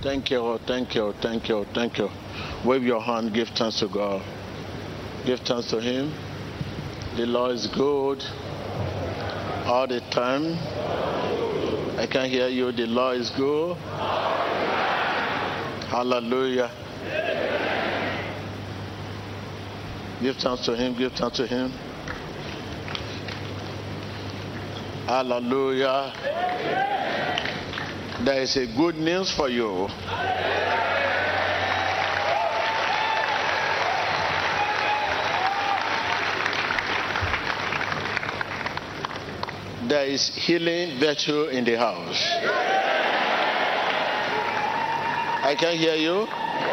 Thank you, thank you, thank you, thank you. Wave your hand, give thanks to God. Give thanks to Him. The Lord is good all the time. I can hear you. The Lord is good. Hallelujah. Give thanks to Him, give thanks to Him. Hallelujah. There is a good news for you. There is healing virtue in the house. I can hear you.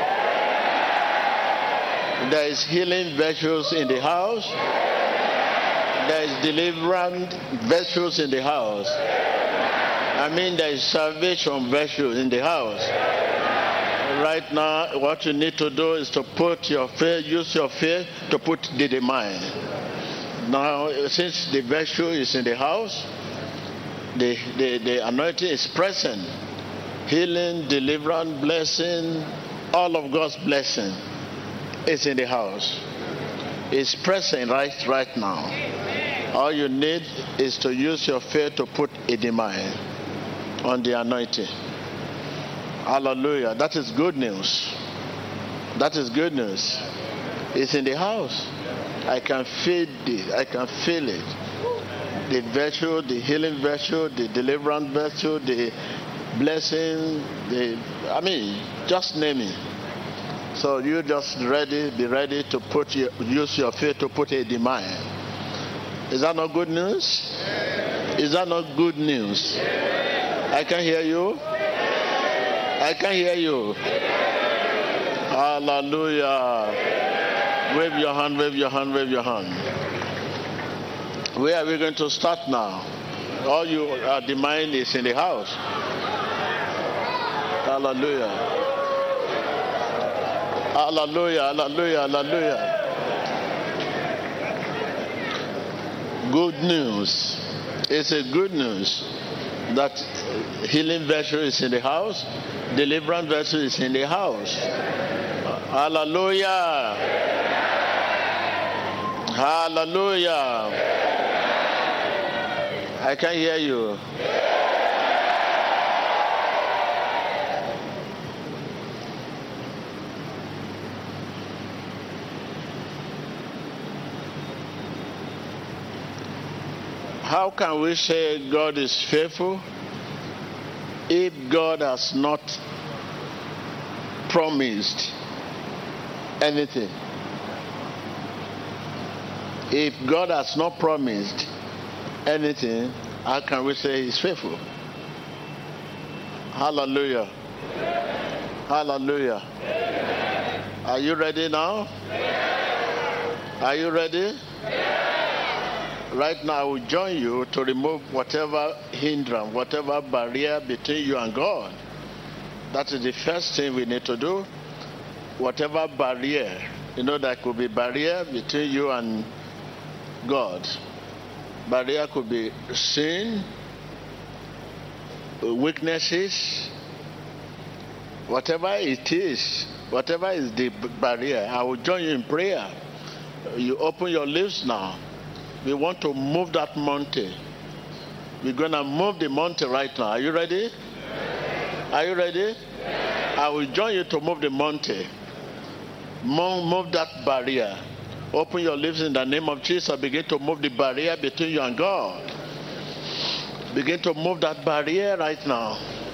There is healing virtues in the house. There is deliverance virtues in the house. I mean, there is salvation virtue in the house. Right now, what you need to do is to put your faith, use your faith to put the demand. Now, since the virtue is in the house, the anointing is present. Healing, deliverance, blessing, all of God's blessing is in the house. It's present right now. All you need is to use your faith to put a demand on the anointing. Hallelujah. That is good news. That is good news. It's in the house. I can feel it. I can feel it. The virtue, the healing virtue, the deliverance virtue, the blessing, just name it. So you just be ready to use your faith to put a demand. Is that not good news? Is that not good news? I can hear you. I can hear you. Hallelujah. Wave your hand, wave your hand, wave your hand. Where are we going to start now? All you the mind is in the house. Hallelujah. Hallelujah, hallelujah, hallelujah. Good news. It's a good news that healing virtue is in the house, deliverance virtue is in the house. Hallelujah. Hallelujah. I can hear you. How can we say God is faithful if God has not promised anything? If God has not promised anything, how can we say He's faithful? Hallelujah. Hallelujah. Are you ready now? Are you ready? Right now, I will join you to remove whatever hindrance, whatever barrier between you and God. That is the first thing we need to do. Whatever barrier, there could be barrier between you and God. Barrier could be sin, weaknesses, whatever it is, whatever is the barrier. I will join you in prayer. You open your lips now. We want to move that mountain. We're going to move the mountain right now. Are you ready? Are you ready? I will join you to move the mountain. Move that barrier. Open your lips in the name of Jesus. Begin to move the barrier between you and God. Begin to move that barrier right now.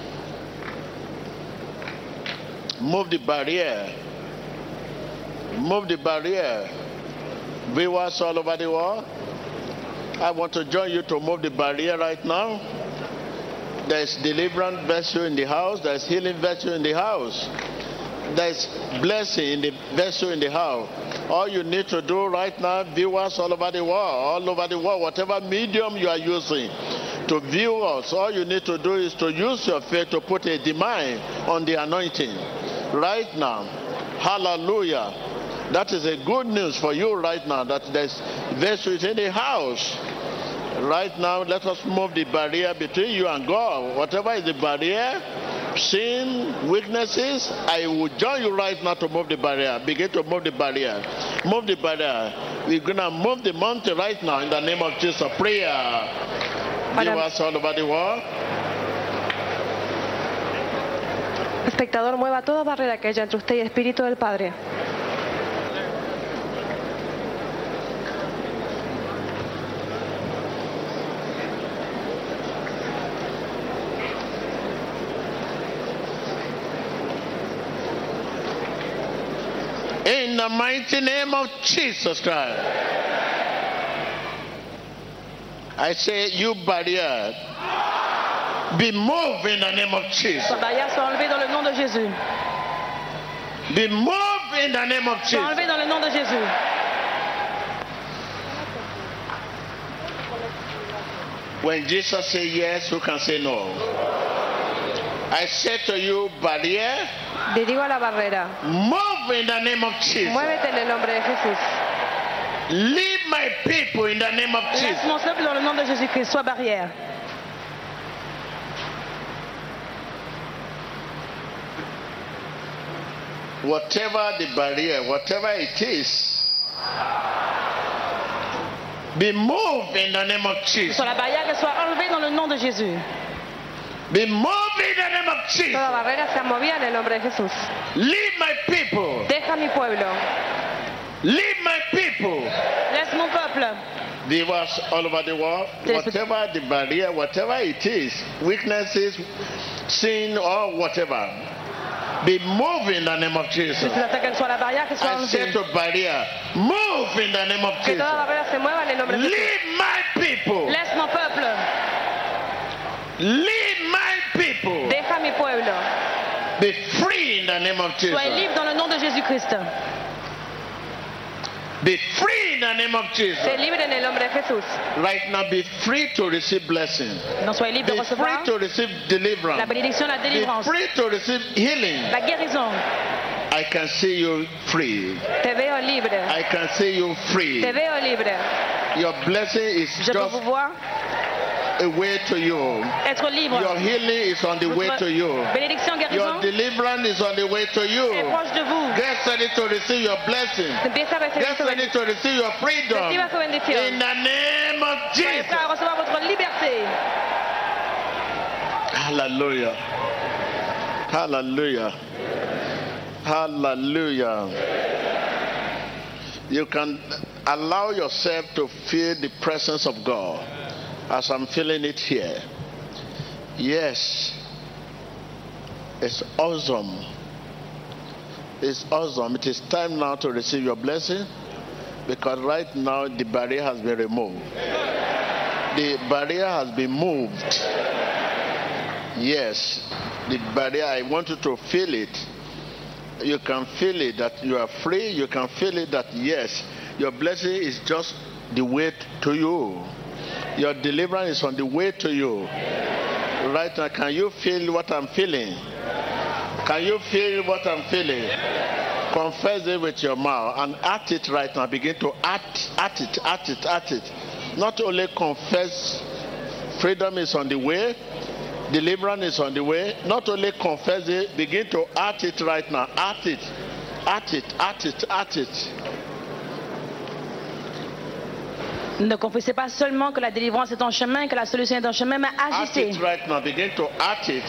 Move the barrier. Move the barrier. Viewers all over the world, I want to join you to move the barrier right now. There's deliverance virtue in the house. There's healing virtue in the house. There's blessing in the virtue in the house. All you need to do right now, viewers all over the world, whatever medium you are using to view us, all you need to do is to use your faith to put a demand on the anointing. Right now. Hallelujah. That is a good news for you right now, that there's virtue in the house. Right now, let us move the barrier between you and God. Whatever is the barrier, sin, weaknesses, I will join you right now to move the barrier. Begin to move the barrier. Move the barrier. We're going to move the mountain right now in the name of Jesus. Prayer. Viewers all over the world. Espectador, mueva toda barrera que haya entre usted y el Espíritu del Padre. In the mighty name of Jesus Christ. I say, you barrier, be moved in the name of Jesus. La barrière soit enlevée dans le nom de Jésus. Be moved in the name of Soit Jesus. enlevée dans le nom de Jésus. When Jesus says yes, who can say no? I say to you, barrier, Le digo a la barrera, move in the name of Jesus. muévete en el nombre de Jesús. Leave my people in the name of Laisse Jesus. mon peuple dans le nom de Jésus-Christ. Sois barrière. Whatever the barrier, whatever it is, be moved in the name of Jesus. Sur la barrière, qu'elle soit enlevée dans le nom de Jésus. Be moved in the name of Jesus. Toda barrera sea movida en el nombre de Jesús. Leave my people. Deja mi pueblo. Leave my people. Laisse mon peuple. Viewers all over the world, whatever the barrier, whatever it is, weaknesses, sin, or whatever, be moved in the name of Jesus. Je souhaite qu'elle soit la barrière, qu'elle soit I say enlevée. to barrier, move in the name of Que toda Jesus. barrière se mueva en el nombre de Jesús. Leave my people. Laisse mon peuple. Leave my people. Deja mi pueblo. Be free in the name of Jesus. Sois libre dans le nom de Jésus-Christ. Be free in the name of Jesus. Sé libre en el nombre de Jesús. Right now, be free to receive blessing. Non, sois libre de Be recevoir free to receive deliverance. la bénédiction, la Be délivrance, free to receive healing. la guérison. I can see you free. Te veo libre. I can see you free. Te veo libre. Your blessing is Je peux just vous voir a way to you. être libre. Your healing is on the way to you. Bénédiction, Your guérison deliverance is on the way to est you. proche de vous. Get ready to receive your blessing. Empieza a recibir Get su ready bendición. to receive your freedom. Reciba su bendición. In the name of Soyez Jesus. prêts à recevoir votre liberté. Hallelujah. Hallelujah. Hallelujah. You can allow yourself to feel the presence of God as I'm feeling it here. Yes. It's awesome. It's awesome. It is time now to receive your blessing, because right now the barrier has been removed. The barrier has been moved. Yes, the barrier, I want you to feel it. You can feel it that you are free. You can feel it that yes, your blessing is just the way to you. Your deliverance is on the way to you. Right now, can you feel what I'm feeling? Can you feel what I'm feeling? Confess it with your mouth and act it right now. Begin to act it. Not only confess, freedom is on the way, deliverance is on the way. Not only confess it, begin to act it right now. Act it. Ne confessez pas seulement que la délivrance est en chemin, que la solution est en chemin, mais Act agissez. it right now. Begin to act it.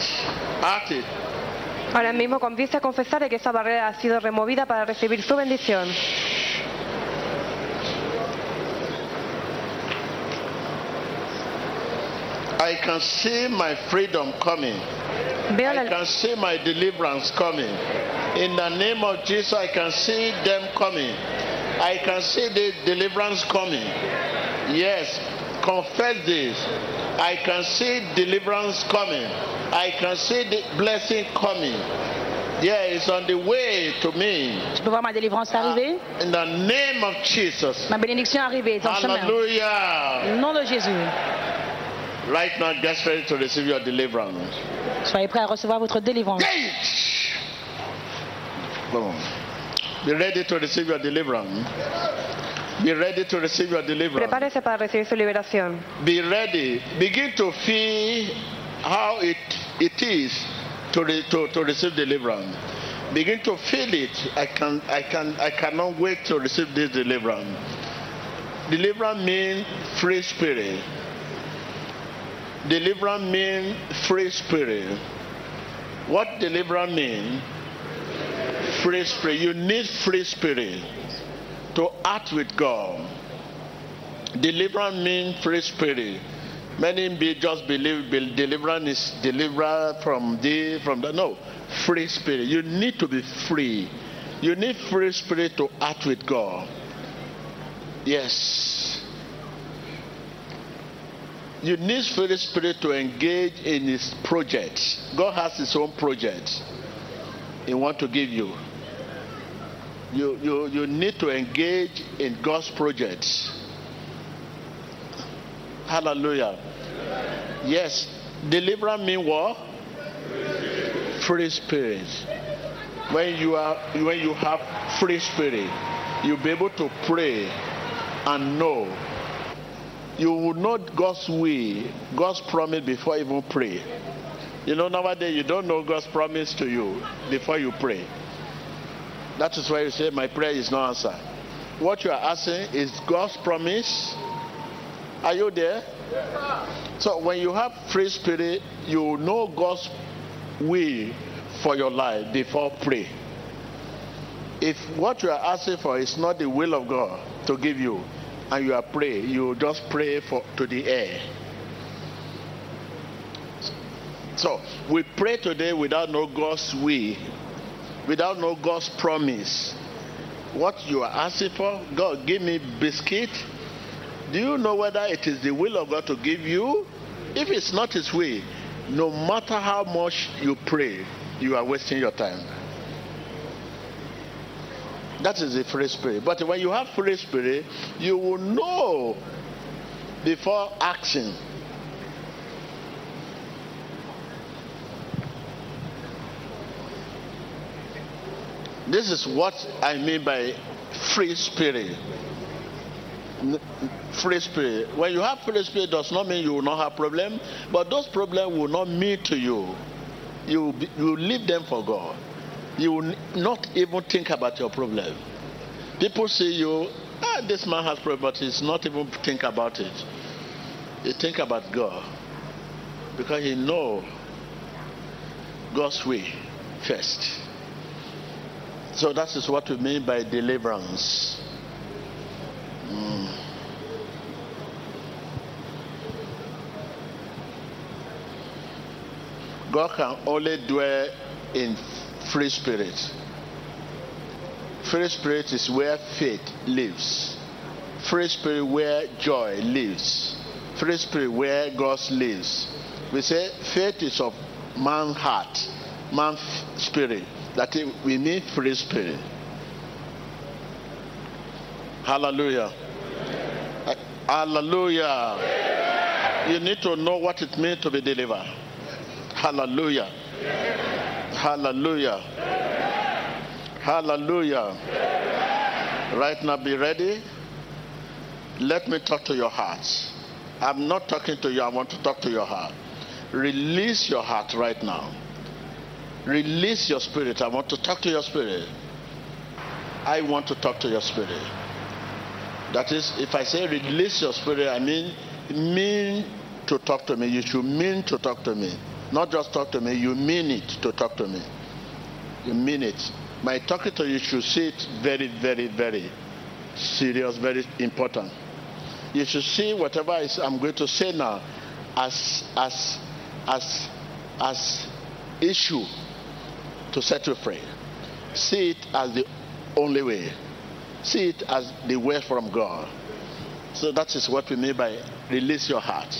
Ahora mismo comience a confesar de que esa barrera ha sido removida para recibir su bendición. I can see my freedom coming. Veo I la, can see my deliverance coming. In the name of Jesus, I can see them coming. I can see the deliverance coming. Yes, confess this. I can see deliverance coming. I can see the blessing coming. Yeah, it's on the way to me. je peux voir ma délivrance arriver, In the name of Jesus. ma bénédiction arriver est en chemin. Hallelujah. Au nom de Jésus. Right now, get ready to receive your deliverance. Soyez prêts à recevoir votre délivrance. Boom. Be ready to receive your deliverance. Be ready to receive your deliverance. Prepárese para recibir su liberación. Be ready. Begin to feel how it is to receive deliverance. Begin to feel it. I cannot wait to receive this deliverance. Deliverance means free spirit. Deliverance means free spirit. What deliverance means? Free spirit. You need free spirit to act with God. Deliverance means free spirit. Many just believe deliverance is delivered from the no. Free spirit. You need to be free. You need free spirit to act with God. Yes. You need free spirit to engage in his projects. God has his own projects he wants to give you. You need to engage in God's projects. Hallelujah. Yes. Deliverance means what? Free spirit. When you have free spirit, you'll be able to pray and know. You will know God's way, God's promise before you even pray. You know, nowadays you don't know God's promise to you before you pray. That is why you say my prayer is not answered. What you are asking is God's promise. Are you there? Yes. So when you have free spirit, you know God's will for your life before pray. If what you are asking for is not the will of God to give you, and you are praying, you just pray to the air. So we pray today without no God's will, without no God's promise. What you are asking for, God, give me biscuit. Do you know whether it is the will of God to give you? If it's not his way, no matter how much you pray, you are wasting your time. That is the free spirit. But when you have free spirit, you will know before acting. This is what I mean by free spirit. Free spirit. When you have free spirit, does not mean you will not have problems, but those problems will not mean to you. You leave them for God. You will not even think about your problem. People see you, this man has problem, but he's not even think about it. He think about God, because he know God's way first. So that is what we mean by deliverance. God can only dwell in free spirit. Free spirit is where faith lives. Free spirit where joy lives. Free spirit where God lives. We say faith is of man's heart, man's spirit. That we need free spirit. Hallelujah. Hallelujah. You need to know what it means to be delivered. Hallelujah. Hallelujah. Hallelujah. Right now, be ready. Let me talk to your heart. I'm not talking to you. I want to talk to your heart. Release your heart right now. Release your spirit. I want to talk to your spirit. I want to talk to your spirit. That is, if I say release your spirit, I mean to talk to me. You should mean to talk to me. Not just talk to me, you mean it to talk to me. You mean it. My talking to you should see it very, very, very serious, very important. You should see whatever I'm going to say now as issue to set you free. See it as the only way. See it as the way from God. So that is what we mean by release your heart.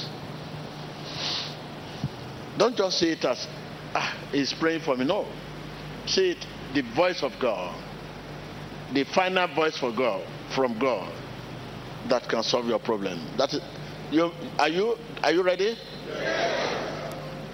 Don't just see it as he's praying for me. No. See it the voice of God. The final voice from God that can solve your problem. That is, are you ready? Yes.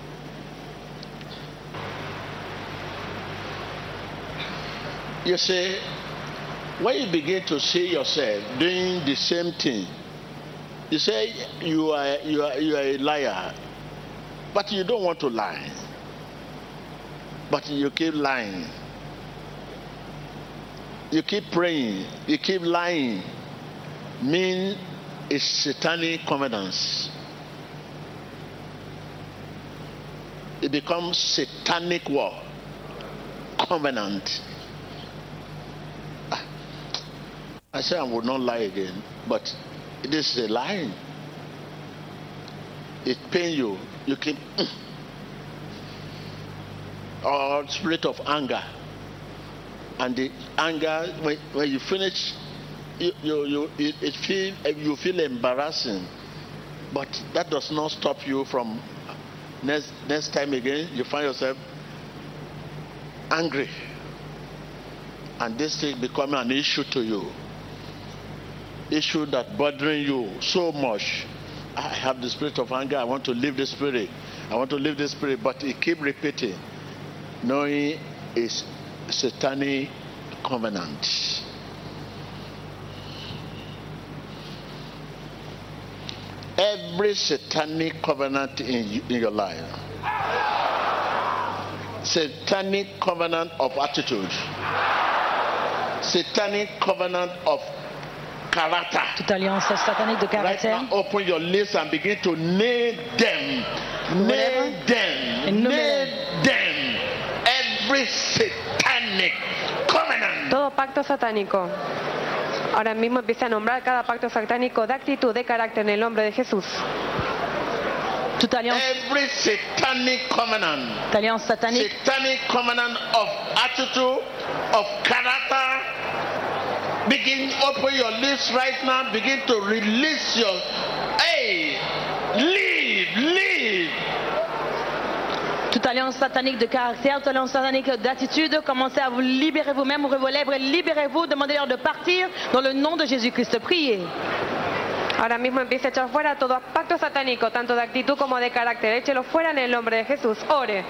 You see, when you begin to see yourself doing the same thing, you say you are a liar, but you don't want to lie. but you keep lying. You keep praying, you keep lying. Mean it's satanic covenants. It becomes satanic war, covenant. I say I would not lie again, but this is a lying. It pains you. You keep or spirit of anger, and the anger when you finish, you feel embarrassing, but that does not stop you from next time again you find yourself angry, and this thing becoming an issue to you, issue that bothering you so much. I have the spirit of anger, I want to leave the spirit, but it keep repeating, knowing it's satanic covenant. Every satanic covenant in your life, satanic covenant of attitude, satanic covenant of character. Toute alliance satanique de caractère. Right now, open your lips and begin to name them. Name them. Every satanic covenant. Todo pacto satánico. Ahora mismo empieza a nombrar cada pacto satánico de actitud, de carácter en el nombre de Jesús. Toute alliance. Every satanic covenant. Alliance satanique. Satanic covenant of attitude, of character. Begin, open your lips right now. Begin to release your. Hey, leave. Toute alliance satanique de caractère, toute alliance satanique d'attitude, commencez à vous libérer vous-même, ouvrez vos lèvres, libérez-vous, demandez-leur de partir dans le nom de Jésus-Christ. Priez. Ahora mismo empieza a echar fuera todo pacto satánico, tanto de actitud como de carácter. Échelo fuera en el nombre de Jesús. Ore.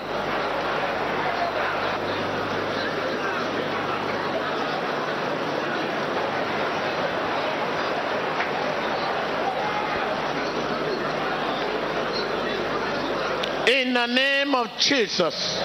In the name of Jesus,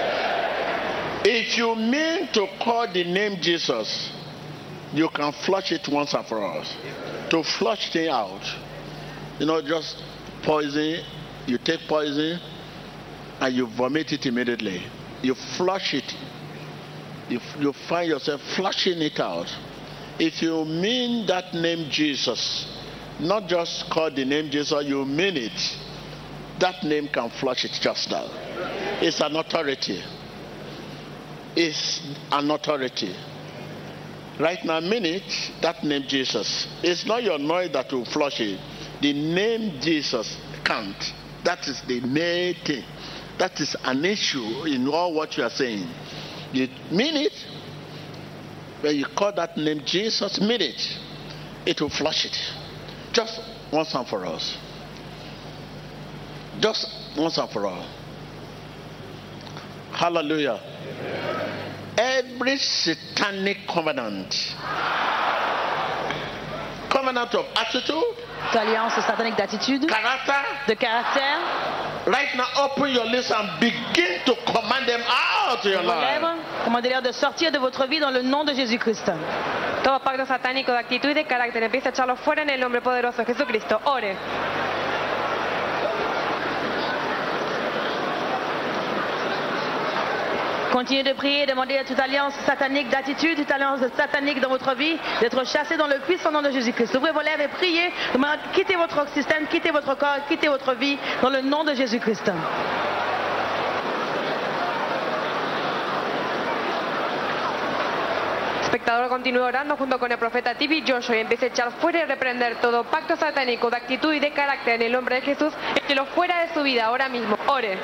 if you mean to call the name Jesus, you can flush it once and for all. To flush things out, just poison. You take poison and you vomit it immediately. You flush it. You find yourself flushing it out. If you mean that name Jesus, not just call the name Jesus, you mean it. That name can flush it just now. It's an authority. It's an authority. Right now, mean it, that name Jesus. It's not your noise that will flush it. The name Jesus can't. That is the main thing. That is an issue in all what you are saying. You mean it. When you call that name Jesus, mean it. It will flush it. Just once and for all. Just once and for all. Hallelujah. Every satanic covenant of attitude, Alliance satanique d'attitude, character, de caractère. Right now, open your lips and begin to command them out of your life. Commandez-leur de sortir de votre vie dans le nom de Jésus-Christ. Todo pacto satánico de actitud y de carácter empieza a echarlo fuera en el nombre poderoso de Jesucristo. Ore. Continuez de prier, demandez à toute alliance satanique d'attitude, toute alliance satanique dans votre vie, d'être chassée dans le puissant nom de Jésus-Christ. Ouvrez vos lèvres et priez, quittez votre système, quittez votre corps, quittez votre vie dans le nom de Jésus-Christ. Espectador, continúe orando junto con el profeta T.B. Joshua y empiece a echar fuera y reprender todo pacto satánico de actitud y de carácter en el nombre de Jesús. Échelo fuera de su vida ahora mismo. Ore.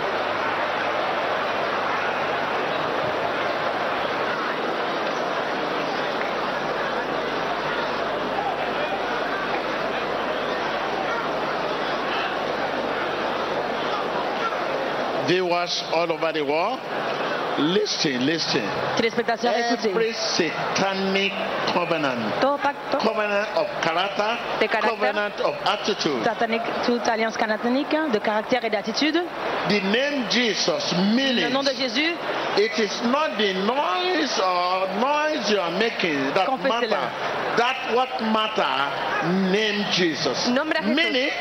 Viewers all over the world, listen. Téléspectateurs, écoutez. Every satanic covenant, covenant of character, covenant of attitude, satanique, toute alliance satanique de caractère et d'attitude. The name Jesus means le nom de Jésus It is not the noise you are making that Confessez-le. matter. That what matter, name Jesus. Nombre a Jesús. Mean it,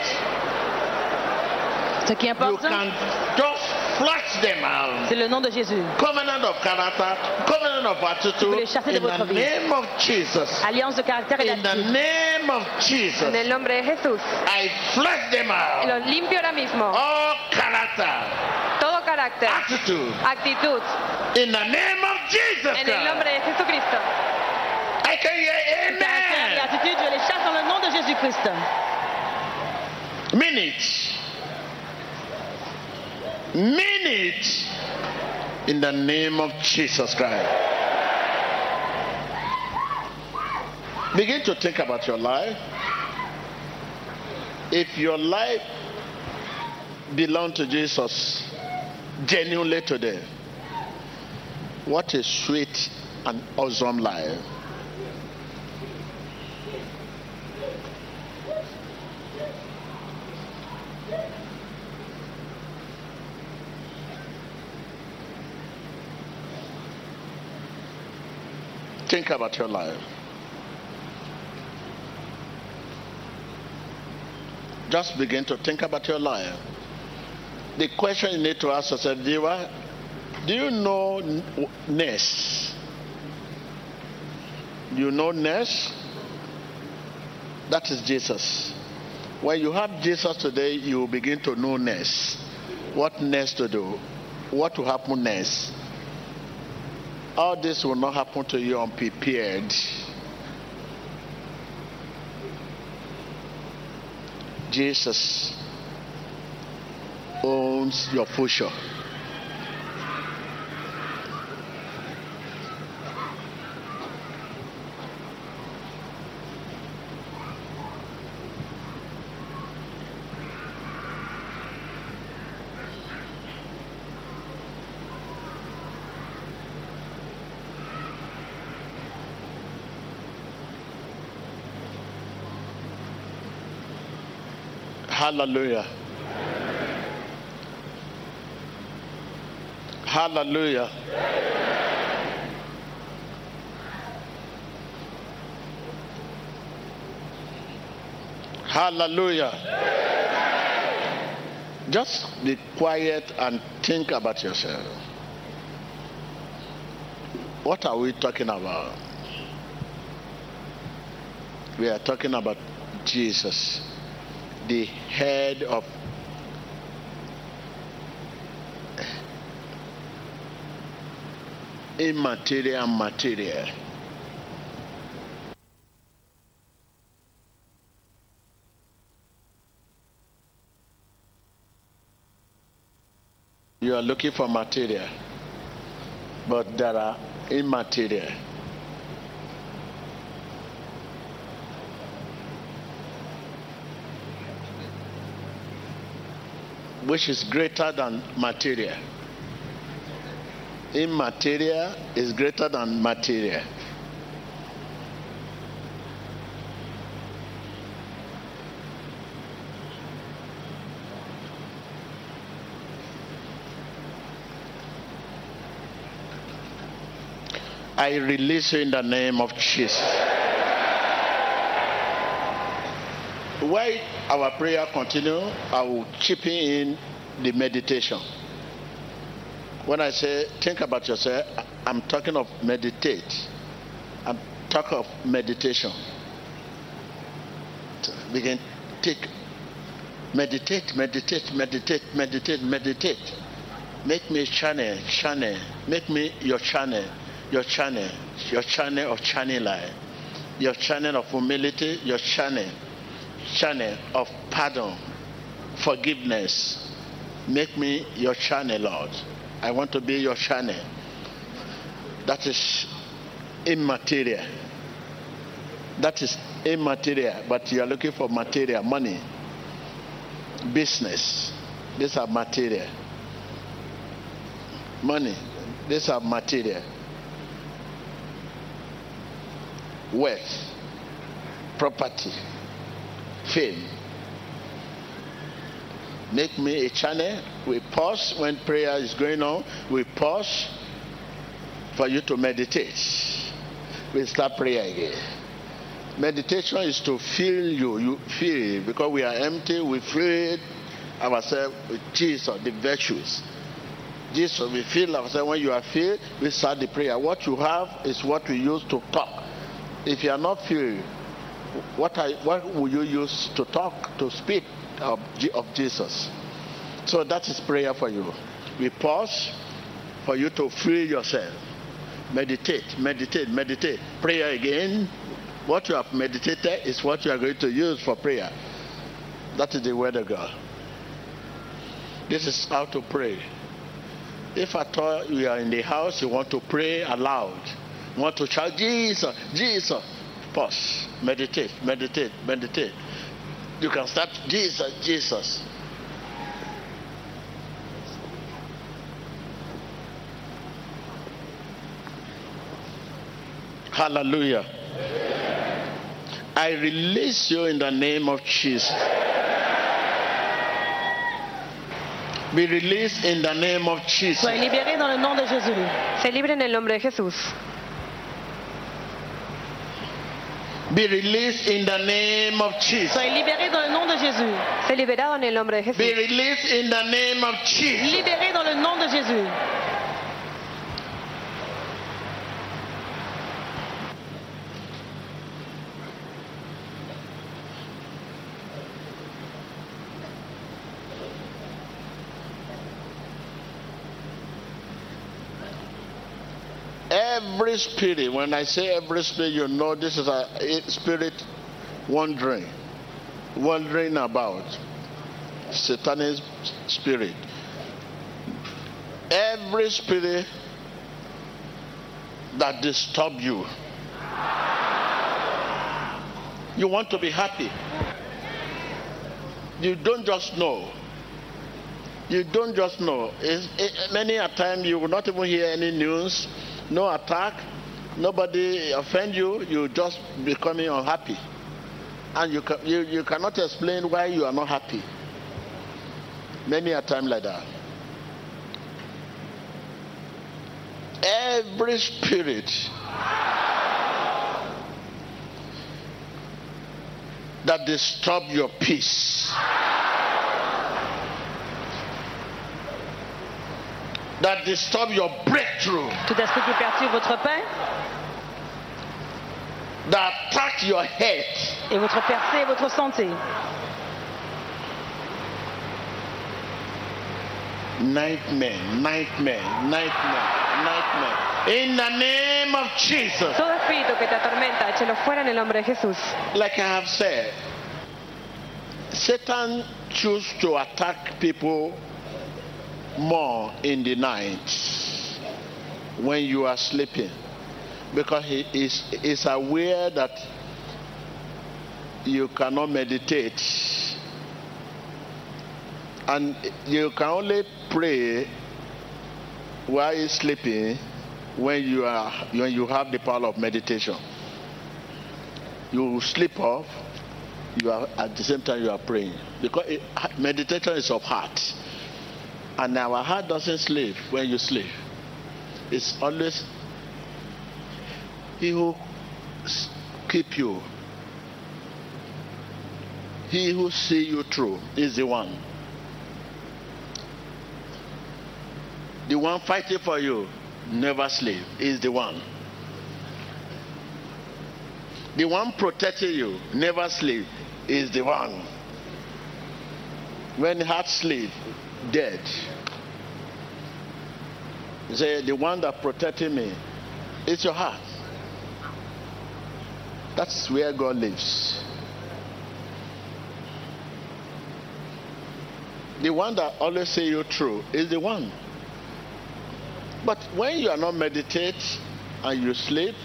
Ce qui you importe, can just flash them out. c'est le nom de Jésus. Covenant of character, covenant of Vous attitude, les chassez de in votre the vie. name of Jesus. Alliance de caractère et In the d'attitude. name of Jesus. En el nombre de Jesús. I flash them Y out. los limpio ahora mismo. All character, Todo carácter, attitude. actitud. In the name of Jesus. En el nombre de Jesucristo. I can hear Caractère et amen. attitude, je les chasse dans le nom de Jésus-Christ. Minute. Minute. In the name of Jesus Christ. Begin to think about your life. If your life belongs to Jesus genuinely today, what a sweet and awesome life. Think about your life. Just begin to think about your life. The question you need to ask yourself, viewer, do you know Ness? You know Ness? That is Jesus. When you have Jesus today, you will begin to know Ness. What next to do? What will happen next? All this will not happen to you unprepared. Jesus owns your future. Hallelujah. Hallelujah. Hallelujah. Just be quiet and think about yourself. What are we talking about? We are talking about Jesus, the head of immaterial and material. You are looking for material, but there are immaterial. Which is greater than material. Immaterial is greater than material. I release you in the name of Jesus. While our prayer continue, I will chip in the meditation. When I say think about yourself, I'm talking of meditate. I'm talking of meditation. Begin, take, meditate. Make me channel. Make me your channel of channel life, your channel of humility, your channel of pardon, forgiveness. Make me your channel, Lord. I want to be your channel. That is immaterial. But you are looking for material, money, business. These are material. Money, these are material. Wealth, property, fame. Make me a channel. We pause when prayer is going on. We pause for you to meditate. We start prayer again. Meditation is to fill you. You feel, because we are empty, we fill ourselves with Jesus, the virtues. Jesus, we fill ourselves. When you are filled, we start the prayer. What you have is what we use to talk. If you are not filled, what will you use to talk, to speak of Jesus? So that is prayer for you. We pause for you to fill yourself. Meditate. Prayer again. What you have meditated is what you are going to use for prayer. That is the word of God. This is how to pray. If at all you are in the house, you want to pray aloud, you want to shout, Jesus, Jesus, pause, meditate. You can start, Jesus, Jesus. Hallelujah. I release you in the name of Jesus. Be released in the name of Jesus. Soyez libérés dans le nom de Jésus. Se libre en el nombre de Jesús. Be released in the name of Jesus. Soyez libérés dans le nom de Jésus. Se liberado en el nombre de Jesús. Be released in the name of Jesus. Libérés dans le nom de Jésus. Every spirit, when I say every spirit, you know this is a spirit wandering about. Satanic spirit. Every spirit that disturb you. You want to be happy. You don't just know. Many a time you will not even hear any news. No attack, nobody offend you, you just becoming unhappy. And you cannot explain why you are not happy. Many a time like that. Every spirit that disturb your peace, that disturb your breakthrough, Tout esprit qui perturbe votre paix that attack your head, et votre percée et votre santé. nightmare. In the name of Jesus. Todo espíritu que te atormenta, échelo fuera en el nombre de Jesús. Like I have said, Satan chooses to attack people more in the night when you are sleeping, because he is aware that you cannot meditate and you can only pray while you're sleeping when you have the power of meditation. You sleep off, you are at the same time you are praying, because meditation is of heart. And our heart doesn't sleep when you sleep. It's always He who keep you. He who see you through is the one. The one fighting for you never sleep is the one. The one protecting you never sleep is the one. When heart sleep, dead. You say, the one that protected me is your heart. That's where God lives. The one that always see you through is the one. But when you are not meditate and you sleep,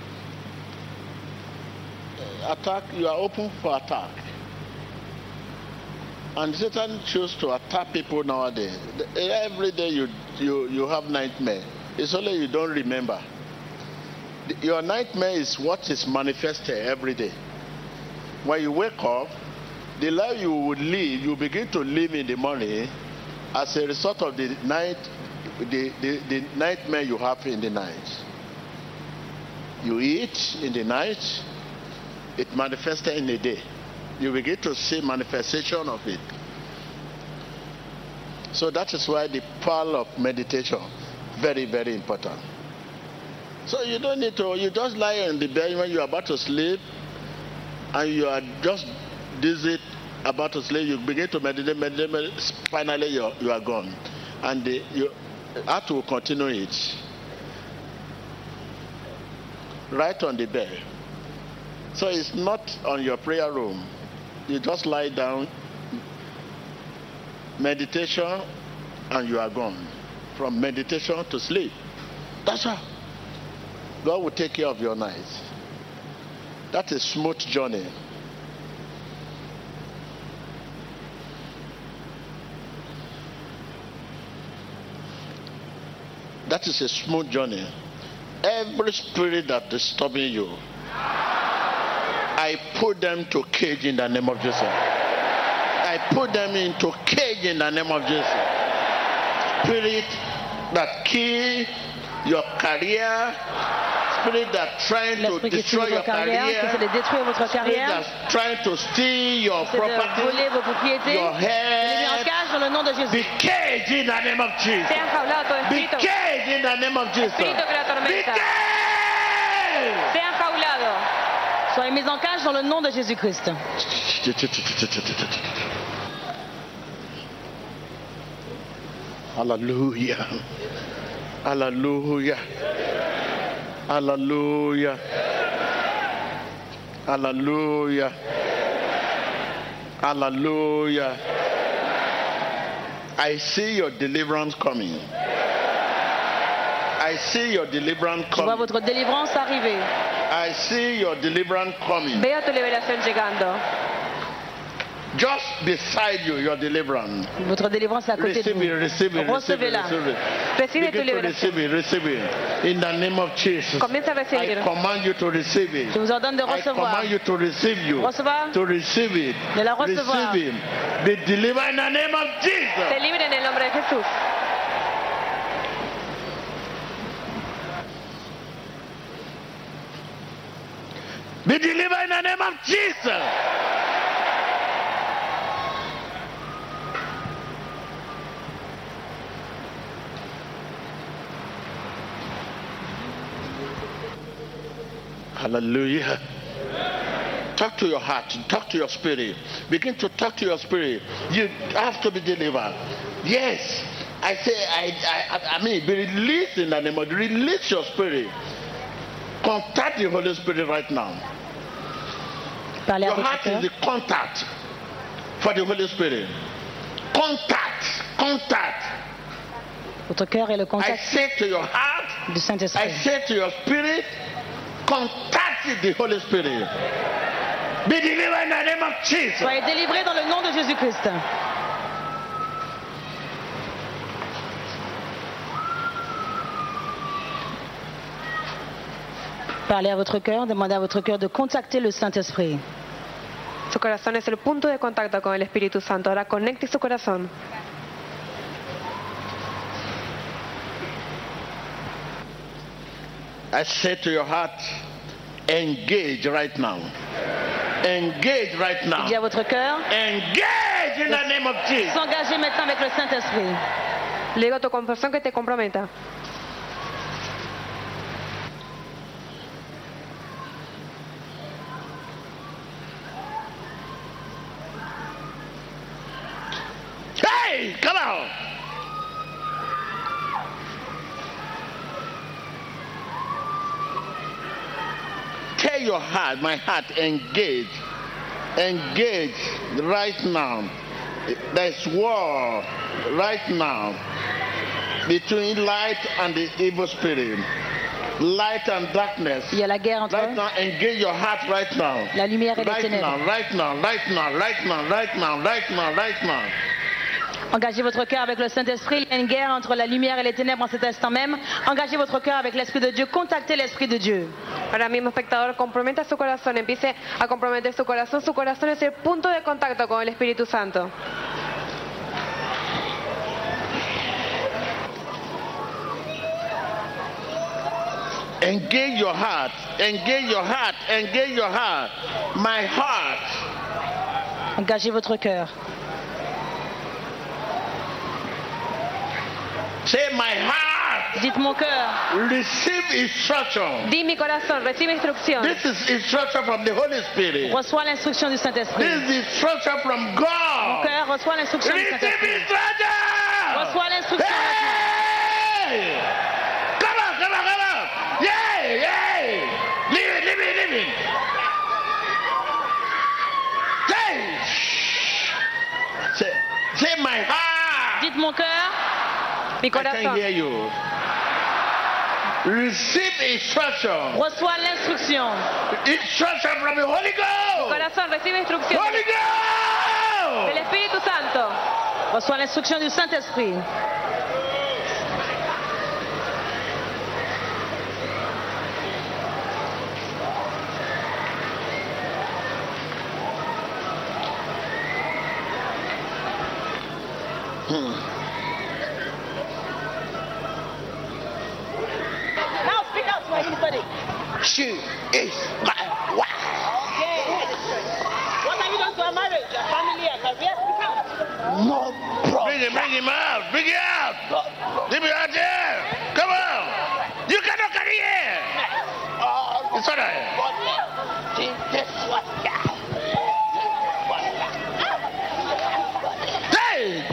attack, you are open for attack. And Satan chooses to attack people nowadays. Every day you have nightmare. It's only you don't remember. Your nightmare is what is manifested every day. When you wake up, the life you would live, you begin to live in the morning as a result of the night the nightmare you have in the night. You eat in the night, it manifests in the day. You begin to see manifestation of it. So that is why the power of meditation, very, very important. So you don't need to, you just lie in the bed when you are about to sleep and you are just dizzy about to sleep, you begin to meditate, finally you are gone. And you have to continue it. Right on the bed. So it's not on your prayer room. You just lie down, meditation, and you are gone. From meditation to sleep. That's all. God will take care of your night. That's a smooth journey. That is a smooth journey. Every spirit that is disturbing you, I put them to cage in the name of Jesus. I put them into cage in the name of Jesus. Spirit that kill your career, spirit that trying to destroy your career, spirit that's trying to steal your property, your head, be caged in the name of Jesus. Be caged in the name of Jesus. Be caged. Soyez mis en cage dans le nom de Jésus-Christ. Hallelujah. Hallelujah. Hallelujah. Hallelujah. Hallelujah. I see your deliverance coming. I see your deliverance Je vois coming. votre délivrance arriver. I see your deliverance coming. Veo tu liberación llegando. Just beside you, your deliverance. Votre délivrance est à côté de Receive it, vous. receive it, receive it, Recevez-la. receive it. Recibe tu Begin to liberación. receive it, receive it. In the name of Jesus. Comienza a I recibir. command you to receive it. Je vous ordonne de I recevoir. command you to receive you. Recevoir. To receive it. De la recevoir. Receive it. Be delivered in the name of Jesus. Te libre en el nombre de Jesús. Be delivered in the name of Jesus. Hallelujah. Talk to your heart, talk to your spirit. Begin to talk to your spirit. You have to be delivered. Yes. I say, I mean, be released in the name of, release your spirit. Contact the Holy Spirit right now. Parlez à Your votre heart cœur. is the contact for the Holy Spirit. Contact, contact. Votre cœur est le I contact say to your heart, du I Saint-Esprit. say to your spirit, contact the Holy Spirit. Be delivered in the name of Jesus. Soyez délivrés dans le nom de Jésus-Christ. Parlez à votre cœur, demandez à votre cœur de contacter le Saint-Esprit. Su corazón es el punto de contacto con el Espíritu Santo. Ahora conecte su corazón. I say to your heart, engage right now. Engage right now. Dis à votre cœur, Engage in the name of Jesus. s'engager maintenant avec le Saint-Esprit. Le digo a tu corazón que te comprometa. Hey, come on. Tell your heart, my heart, engage. Engage right now. There's war right now between light and the evil spirit. Light and darkness. Il y a la guerre entre Right now, engage your heart right now. la lumière et les Right ténèbres. now, right now, right now, right now, right now, right now, right now. Engagez votre cœur avec le Saint-Esprit. Il y a une guerre entre la lumière et les ténèbres en cet instant même. Engagez votre cœur avec l'Esprit de Dieu. Contactez l'Esprit de Dieu. Ahora mismo, espectador, comprometa su corazón. Empiece a comprometer su corazón. Su corazón es el punto de contacto con el Espíritu Santo. Engage your heart. Engage your heart. Engage your heart. My heart. Engagez votre cœur. Say my heart. Dites mon cœur. Receive instruction. Di mi corazón, recibe instrucción. This is instruction from the Holy Spirit. Reçois l'instruction du Saint-Esprit. This is instruction from Mon God. cœur reçoit l'instruction du Receive Saint-Esprit. instruction. Reçois l'instruction. Hey! Come on, come on, come on. Yay, yay. Leave it. Say my heart. Dites mon cœur. Mi I can corazón. hear you. Receive instruction. Reçois l'instruction. Instruction from the Holy Ghost. Corazón, recibe instrucción Holy del Ghost. Espíritu Santo. Reçois l'instruction du Saint-Esprit. Now speak out to anybody. She is my wife. What have you done to our marriage, our family, our career? Speak out. No problem. Bring him out. Bring it out. Leave me out there. Come on. You cannot carry here. It's all right. Hey!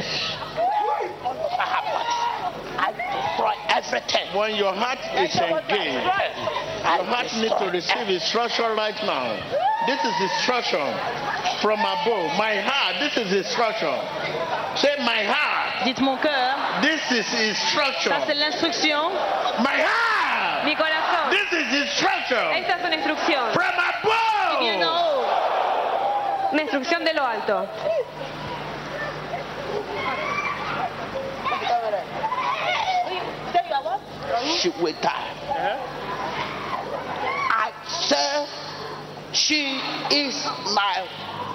I destroy everything. When your heart is engaged, your heart needs to receive instruction right now. This is instruction from above. My heart, this is instruction. Say my heart. Dites mon cœur. This is instruction. Ça, c'est l'instruction. My heart. Mi corazón. This is instruction Esta es una instrucción. Viens from d'en above. haut. Una instrucción de lo alto. She will die. I say she is my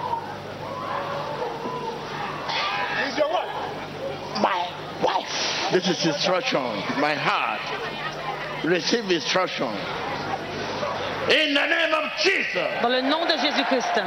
my wife. This is instruction. My heart. Receive instruction. In the name of Jesus. Dans le nom de Jésus-Christ.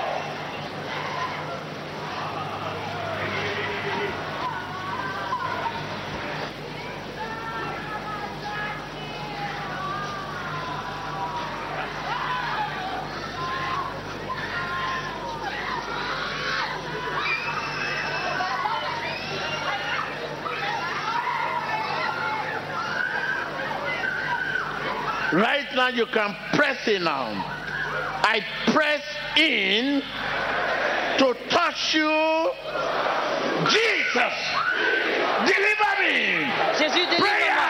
Right now you can press in now. I press in to touch you. Jesus, deliver me. Jésus, délivre-moi. Prayer.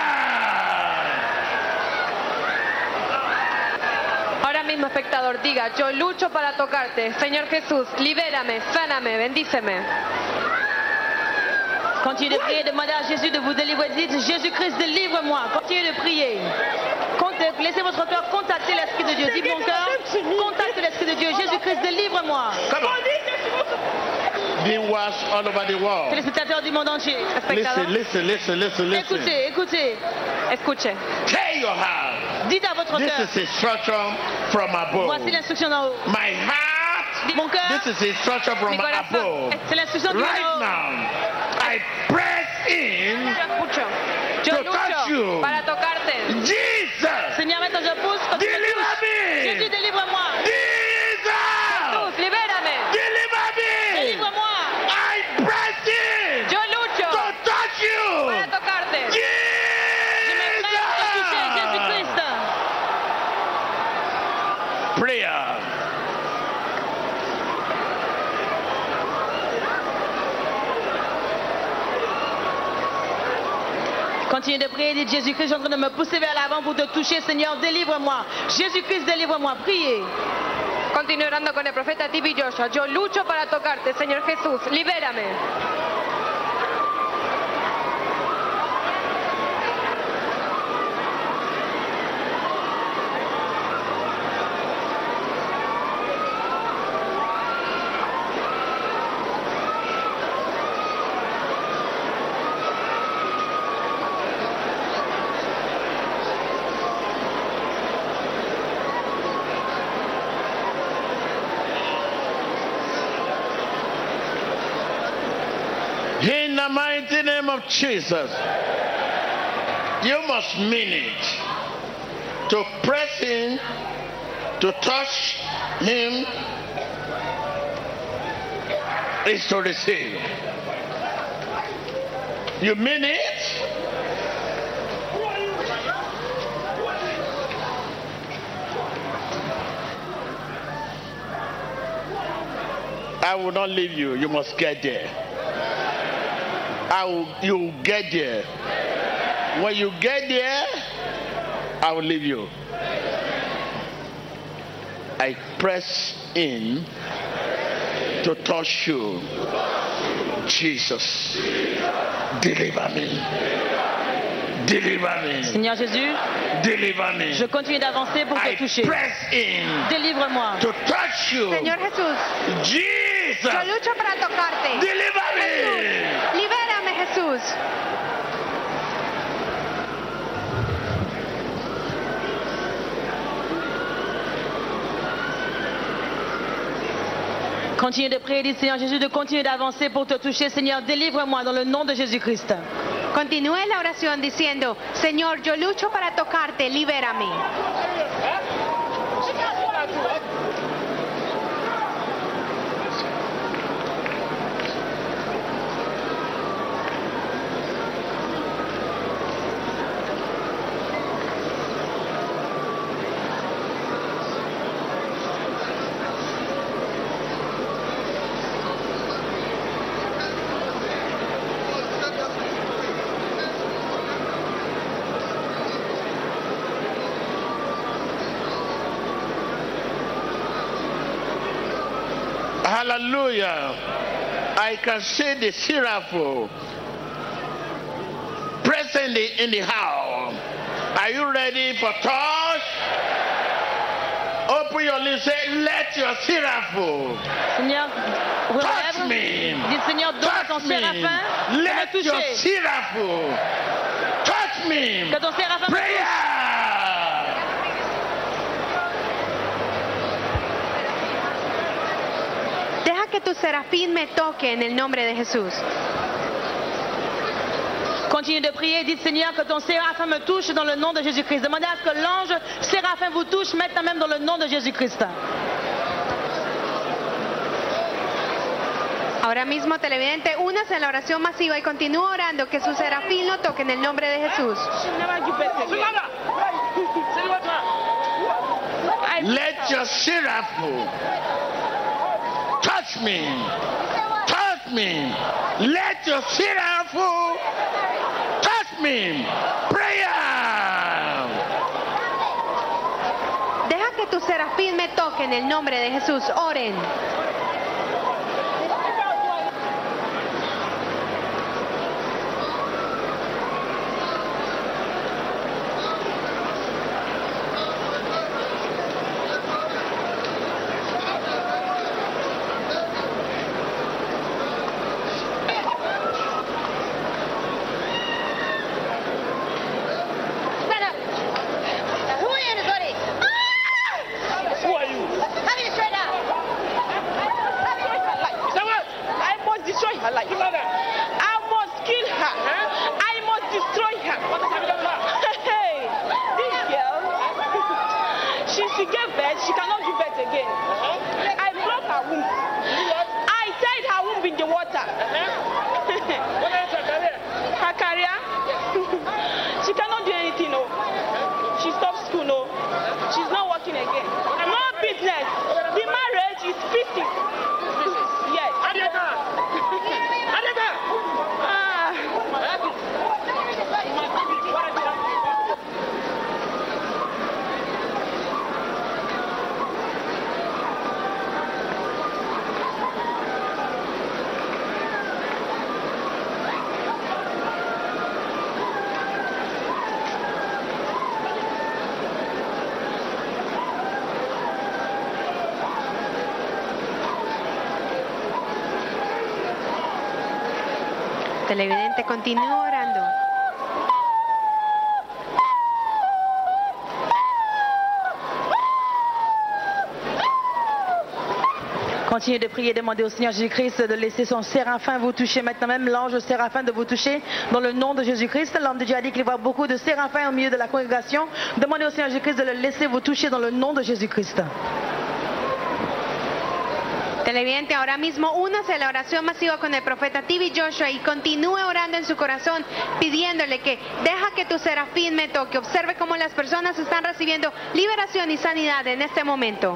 Ahora mismo, espectador, diga, yo lucho para tocarte. Señor Jesús, libérame, sáname, bendíceme. Continuez de prier, demandez à Jésus de vous délivrer. Dites, Jésus-Christ, délivre-moi. Continuez de prier. Laissez votre cœur contacter l'Esprit de Dieu. Dites mon cœur, contacte l'Esprit de Dieu. Jésus-Christ, délivre-moi. Come on. Viewers all over the world. Téléspectateurs du monde entier. Espectador, Listen. Écoutez, écoutez. escuche. Tell your heart. Dites à votre This cœur. is instruction from above. Voici l'instruction d'en haut. My heart. Mon cœur. This is instruction from Mi corazón. above. C'est l'instruction du Right haut. now, I press in. Yo escucho. Yo To touch you. lucho para tocarte. Jesus, Seigneur, maintenant je pousse. Quand tu me deliver touches. me. Jésus, délivre-moi. Jesus, Jesús, libérame. deliver me. Délivre-moi. I press in Yo lucho to touch you. para tocarte. Je me prête à te toucher, Jesus. Jésus-Christ. Prayer. Continuez de prier, dites Jésus-Christ, je suis en train de me pousser vers l'avant pour te toucher, Seigneur, délivre-moi. Jésus-Christ, délivre-moi. Priez. Continúe orando con el profeta T.B. Joshua. Yo lucho para tocarte, Señor Jesús, libérame. mighty name of Jesus. You must mean it. To press in, to touch him, is to receive. You mean it? I will not leave you. You must get there. You will get there. When you get there, I will leave you. I press in to touch you. Jesus, deliver me. Deliver me. Seigneur Jésus, Deliver me. je continue d'avancer pour te I toucher. press in Délivre-moi. to touch you. Señor Jesús, Jesus, yo lucho para tocarte. deliver me. Libérame, Jesús. Continue de prier, dit Seigneur Jésus, de continuer d'avancer pour te toucher. Seigneur, délivre-moi dans le nom de Jésus-Christ. Continúe la oración diciendo, Señor, yo lucho para tocarte, libérame. Hallelujah. I can see the seraph present in the house. Are you ready for touch? Open your lips, say, let your seraph Seigneur, touch relève. me. Dis Seigneur, donne à ton Touch me. séraphin de me Let your toucher. seraph touch me. Que ton séraphin me touche. Prayer. Deja que tu serafín me toque en el nombre de Jesús. Continue de prier, dites Seigneur que ton séraphin me touche dans le nom de Jésus-Christ. Demandez à ce que l'ange séraphin vous touche maintenant même dans le nom de Jésus-Christ. Ahora mismo, televidente, únase en la oración masiva y continúa orando que su serafín lo toque en el nombre de Jesús. Let your seraph touch me. Touch me. Let your seraph touch me. Prayer. Deja que tu serafín me toque en el nombre de Jesús. Oren. Televidente, continúa orando. Continuez de prier, demandez au Seigneur Jésus-Christ de laisser son séraphin vous toucher maintenant, même l'ange séraphin de vous toucher dans le nom de Jésus-Christ. L'homme de Dieu a dit qu'il voit beaucoup de séraphins au milieu de la congrégation. Demandez au Seigneur Jésus-Christ de le laisser vous toucher dans le nom de Jésus-Christ. Televidente, ahora mismo únase a la oración masiva con el profeta TV Joshua y continúe orando en su corazón, pidiéndole que deja que tu serafín me toque. Observe cómo las personas están recibiendo liberación y sanidad en este momento.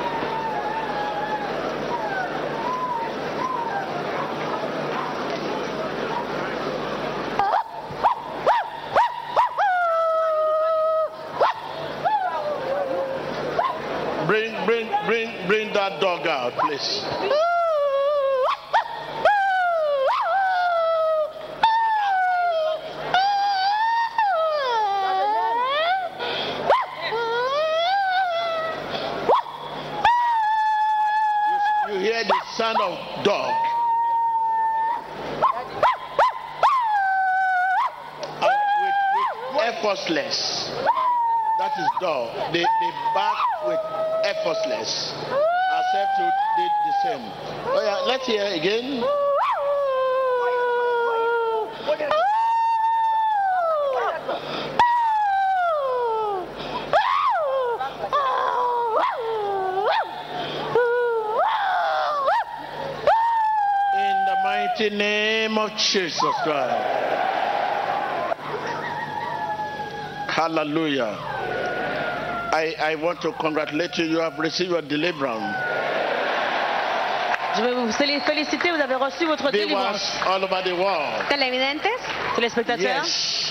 Bring that dog out, please. You hear the sound of dog. With effortless. That is dog. They bark with effortless. Ourselves did the same. Oh yeah, let's hear again. In the mighty name of Jesus Christ. Hallelujah. I want to congratulate you. You have received your deliverance. Je veux vous féliciter, vous avez reçu votre délivrance. All over the world. Televidentes, téléspectateurs.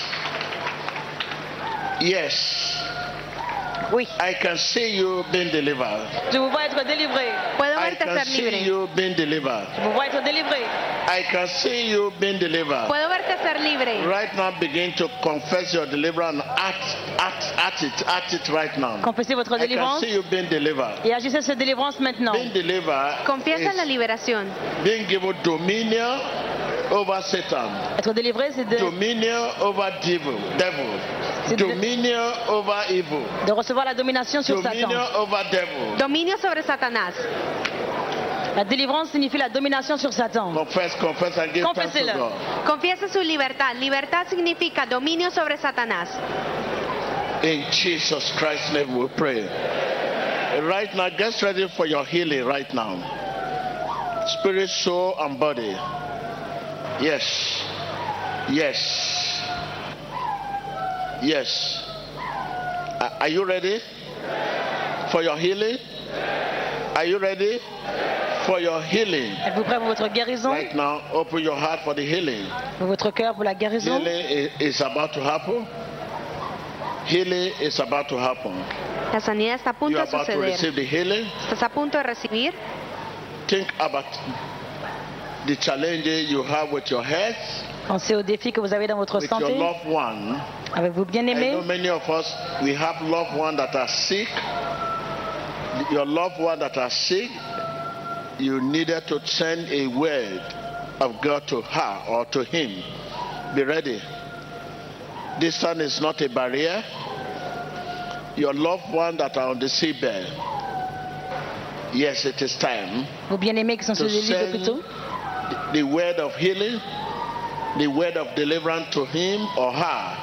Yes. Oui. I can see you being delivered. Je vous vois être délivré. puedo I verte can ser see libre. you being delivered. Je vous vois être délivré. I can see you being delivered. Puedo verte ser libre. Right now, begin to confess your deliverance and act it right now. Confessez votre I can délivrance see you being delivered. et agissez cette délivrance maintenant. Being delivered Confiesa en la is liberación. being given dominion over Satan, Être délivré, c'est dominion over devil, dominion over evil, de recevoir la domination sur dominion Satan. over devil. Dominio sobre Satanás. La délivrance signifie la domination sur Satan. Confess and give thanks to Confessez-le. God. Confiesa su libertad. Libertad significa dominio sobre Satanás. In Jesus Christ's name we pray. Right now, get ready for your healing right now. Spirit, soul, and body. Yes. Yes. Yes. Are you ready for your healing? Are you ready for your healing? Êtes-vous prêt pour votre guérison? Right now, open your heart for the healing. Pour votre cœur pour la guérison? Healing is about to happen. Healing is about to happen. La sanidad está a punto You are de about to suceder. receive the healing. Estás a punto de recibir. Think about the challenges you have with your health, Pensez aux défis que vous avez dans votre with your santé, loved one. avec vos I bien-aimés. know many of us, we have loved ones that are sick. Your loved one that are sick, you needed to send a word of God to her or to him. Be ready. Distance is not a barrier. Your loved one that are on the seabed, yes, it is time Vos bien-aimés qui sont sur to les lits send d'hôpitaux. the word of healing, the word of deliverance to him or her.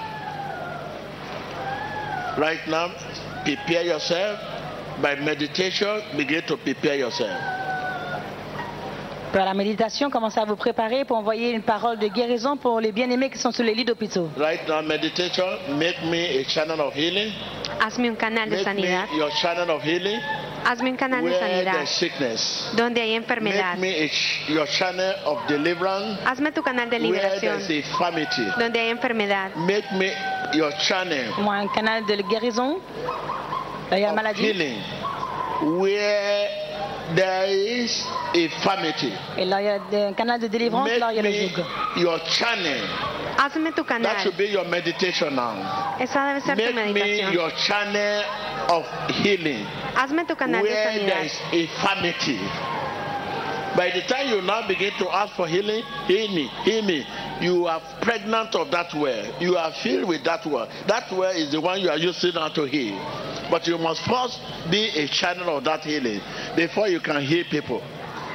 Right now, prepare yourself. By meditation, begin to prepare yourself. Par la méditation, commencez à vous préparer pour envoyer une parole de guérison pour les bien-aimés qui sont sur les lits d'hôpitaux. Right now, meditation, make me a channel of healing. Hazme un canal de Make sanidad. me your channel of healing. Hazme un canal de Where sanidad there's sickness. donde hay Make enfermedad. me your channel of deliverance. Hazme tu canal de Where liberación there's infirmity. donde hay enfermedad. Make me your channel Moi, un canal de guérison. Là, il y a la of maladie. healing. Where there is infirmity. Et là, il y a un canal de délivrance. Là, il y a le Make joug. me your channel. Hazme tu That canal. should be your meditation now. Esa debe ser tu Make me meditación. your channel of healing. Hazme tu canal de Where there sanidad. is infirmity. By the time you now begin to ask for healing, heal me, heal me. You are pregnant of that word. You are filled with that word. That word is the one you are using now to heal. But you must first be a channel of that healing before you can heal people.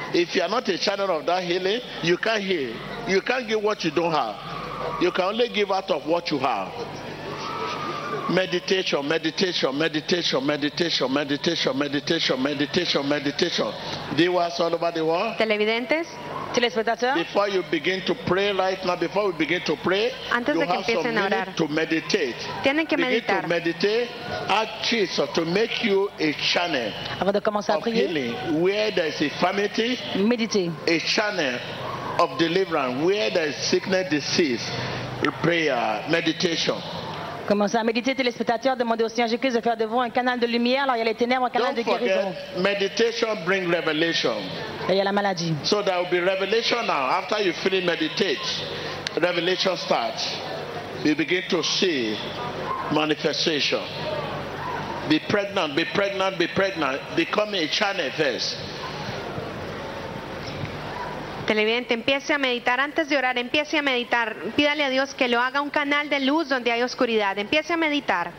If you are not a channel of that healing, you can't heal. You can't give what you don't have. You can only give out of what you have. Meditation, meditation, meditation, meditation, meditation, meditation, meditation, meditation. Viewers all over the world. Televidentes, Téléspectateurs, Before you begin to pray right now, before we begin to pray, Antes you de que have some empiecen a orar. minutes to meditate. Tienen que Begin meditar. to meditate. Ask Jesus to make you a channel avant de commencer à of prier, healing where there is infirmity, méditez. a channel of deliverance where there is sickness, disease, prayer, meditation. Commencez à méditer, téléspectateurs, demandez au Seigneur Jésus de faire de vous un canal de lumière, alors il y a les ténèbres, un canal Don't de guérison. forget, meditation brings revelation. Et il y a la maladie. So there will be revelation now. After you finish meditate, revelation starts. You begin to see manifestation. Be pregnant, be pregnant, be pregnant. Become a channel first. Televidente, empiece a meditar. Antes de orar, empiece a meditar. Pídale a Dios que lo haga un canal de luz donde hay oscuridad. Empiece a meditar.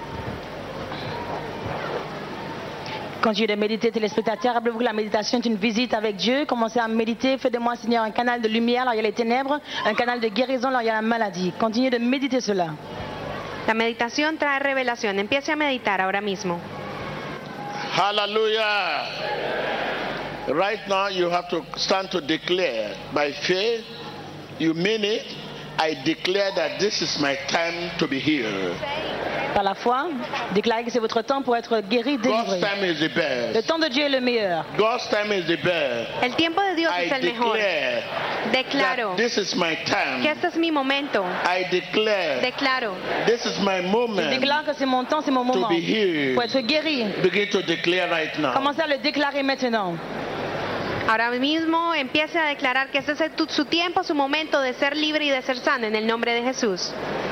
Continuez de méditer, téléspectateurs. Rappelez-vous que la méditation est une visite avec Dieu. Commencez à méditer. Faites de moi, Seigneur, un canal de lumière. Là, il y a les ténèbres. Un canal de guérison. Là, il y a la maladie. Continuez de méditer cela. La meditación trae revelación. Empiece a meditar ahora mismo. Hallelujah. Right now you have to stand to declare by faith. You mean it. I declare that this is my time to be healed. Par la foi, déclarez que c'est votre temps pour être guéri, God's délivré. time is the Le best. temps de Dieu est le meilleur. God's time is the best. El tiempo de Dios I es el mejor. declare Declaro that this is my que time. este es mi momento. I declare Declaro. this is my Je moment déclare que c'est mon temps, c'est mon to moment. be healed. Pour être guéri. Begin to declare right now. Commencez à le déclarer maintenant. Ahora mismo empiece a declarar que este es su tiempo, su momento de ser libre y de ser sano en el nombre de Jesús.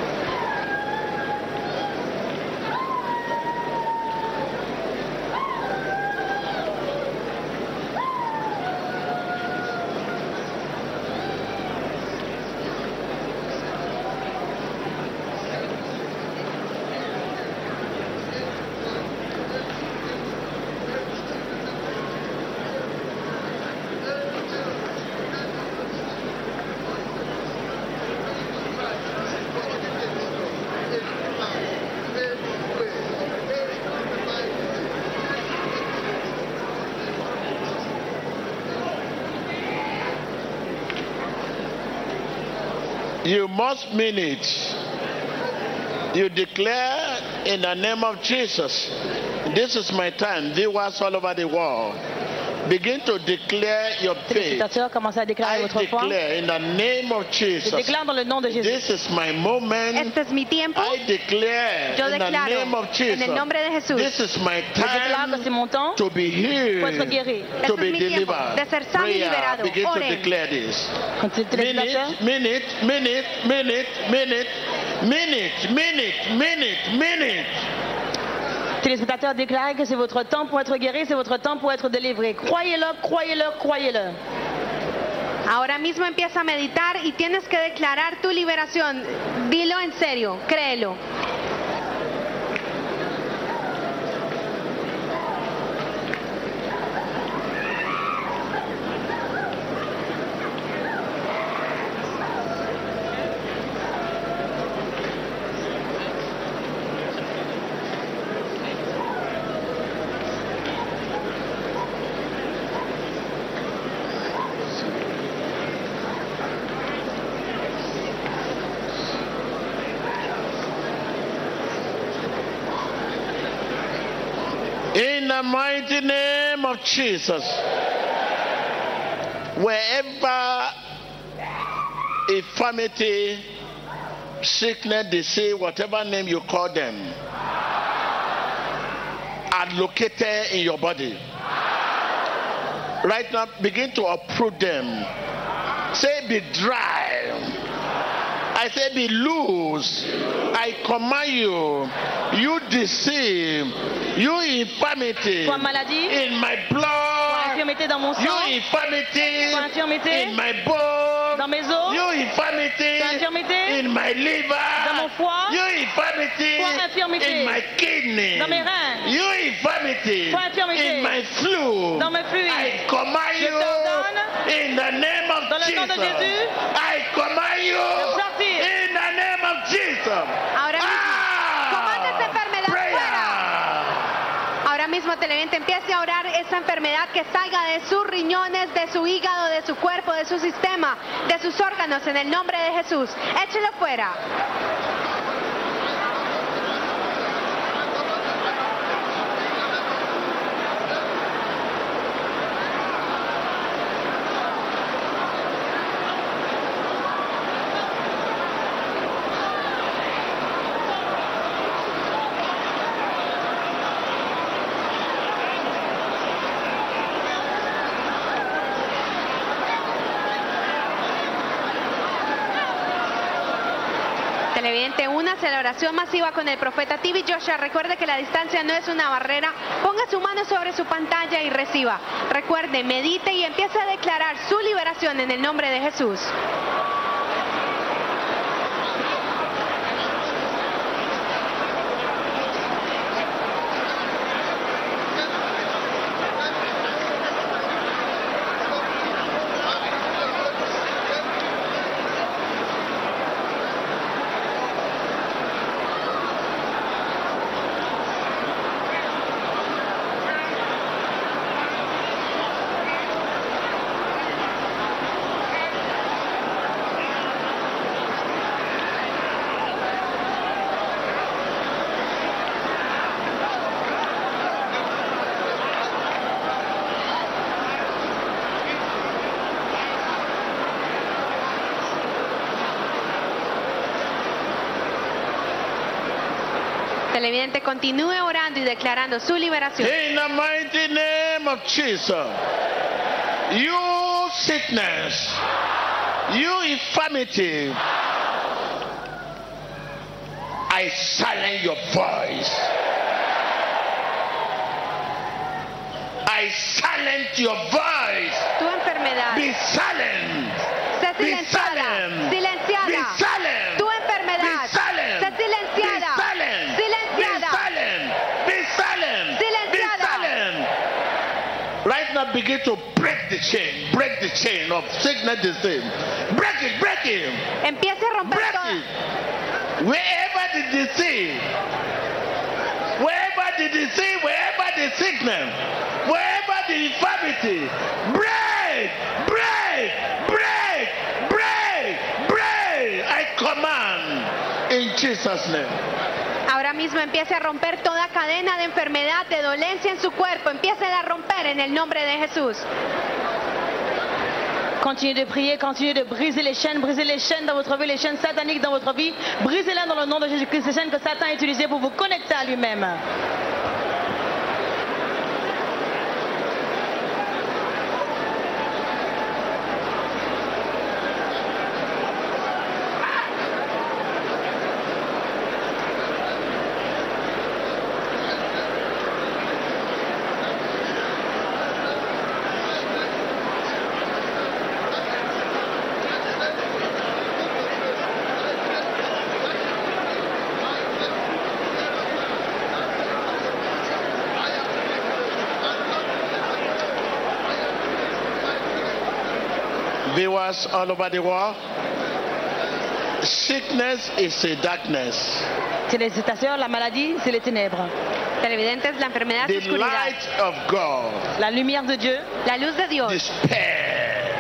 You must mean it. You declare in the name of Jesus, this is my time. Viewers all over the world, begin to declare your faith. Téléspectateurs, commencez à déclarer I votre foi. declare in the name of Je Jesus, déclare dans le nom de Jésus. this is my moment. Este es mi tiempo. I declare Yo in the declaro name of en el nombre de Jesus, Jesús. this is my Je déclare que c'est time mon temps to be pour être healed, guéri. to Este be es mi tiempo delivered. de ser sano y Prayer, liberado. begin to Oren. declare this. Continuez, téléspectateurs. Minute. Téléspectateurs, déclarez que c'est votre temps pour être guéri, c'est votre temps pour être délivré. Croyez-le, croyez-le, croyez-le. Ahora mismo empieza a meditar y tienes que declarar tu liberación. Dilo en serio, créelo. In the mighty name of Jesus, wherever infirmity, sickness, disease, whatever name you call them, are located in your body, right now begin to uproot them. Say, be dry. I say, be loose. I command you, you deceive, you infirmity Toi, maladie, in my toi, blood, infirmité dans mon you sang, infirmity toi, infirmité in my bone, dans mes os, you infirmity toi, infirmité in my dans liver, mon foie, you infirmity toi, infirmité in my kidney, dans mes reins, you infirmity infirmity, Pour infirmité. in my fluid, Dans mes fluides. I command Je you t'ordonne, in the name of dans le nom de Jesus. Jésus, I command you de sortir. in the name of Jesus. Ahora mismo, comanda esa enfermedad Prayer. fuera. Ahora mismo, televidente, empiece a orar esa enfermedad que salga de sus riñones, de su hígado, de su cuerpo, de su sistema, de sus órganos, en el nombre de Jesús. Échelo fuera. Televidente, únase a la oración masiva con el profeta TV Joshua. Recuerde que la distancia no es una barrera. Ponga su mano sobre su pantalla y reciba. Recuerde, medite y empiece a declarar su liberación en el nombre de Jesús. Televidente, continúe orando y declarando su liberación. In the mighty name of Jesus, you sickness, you infirmity, I silence your voice. I silence your voice. Tu enfermedad, Be silent. sé Be silenciada, silent. silenciada. Be silent. Tu enfermedad, Be silent. sé silenciada, Be silent. silenciada. Be silent. Be silent. Silenciada. Be silent. Right now, begin to break the chain of sickness, disease. Break it, break it, Empiece a romper break todo. it. Wherever the disease, wherever the disease, wherever the sickness, wherever the infirmity, break, break, break, break, break. I command in Jesus' name. Ahora mismo empiece a romper toda cadena de enfermedad, de dolencia en su cuerpo. Empiece a romper en el nombre de Jesús. Continuez de prier, continuez de briser les chaînes dans votre vie, les chaînes sataniques dans votre vie. Brisez-les dans le nom de Jésus-Christ, les chaînes que Satan a utilisées pour vous connecter à lui-même. Viewers all over the world, sickness is a darkness. Téléspectateurs, la maladie, c'est les ténèbres. Televidentes, la enfermedad es The oscuridad. light of God, La lumière de Dieu, La luz de Dios. despair.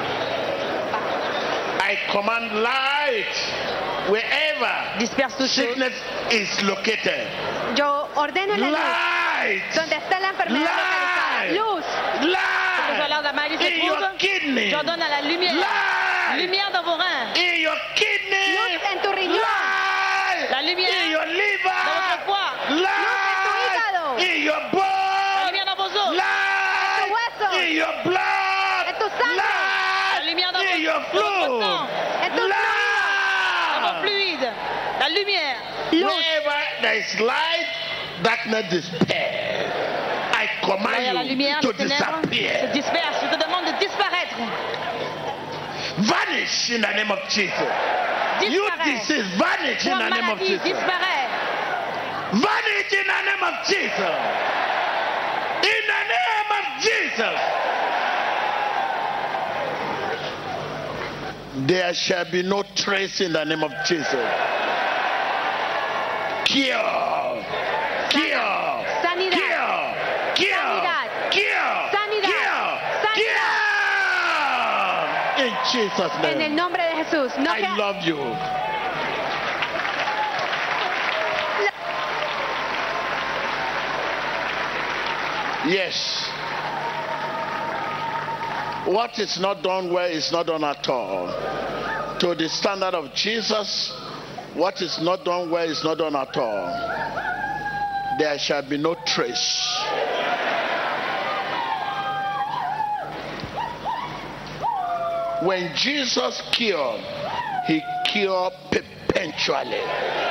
I command light wherever disperse toute chose. sickness is located. Yo ordeno la luz. Light, Donde está la enfermedad localizada. light, Luz. Parce que là où la maladie se light in your trouve, kidney. j'ordonne à la lumière. Light Lumière dans vos reins. in your kidney. Luz en tu riñón. Light La lumière in your liver. dans votre foie. Light in your La bone. lumière dans vos os. Light huesos. in your blood. En tu sangre. Light La lumière dans in your votre fluid. sang. En tus Dans Light. vos fluides. La lumière. Wherever there is light, darkness despair. I Là où il y a la command lumière, you to les ténèbres se disappear. dispersent. Je te demande de disparaître. Vanish in the name of Jesus. You Disparaît. disease, vanish in Toi, the name of maladie, Jesus. disparaît. Vanish in the name of Jesus. Jesus. There shall be no trace in the name of Jesus. Cure. Cure. Sanidad. Cure. Cure. Sanidad. Cure. Sanidad. Cure. Cure. In Jesus' name. En el nombre de Jesús. No I que- love you. Yes. What is not done well is not done at all. To the standard of Jesus, what is not done well is not done at all. There shall be no trace. When Jesus cured, he cured perpetually.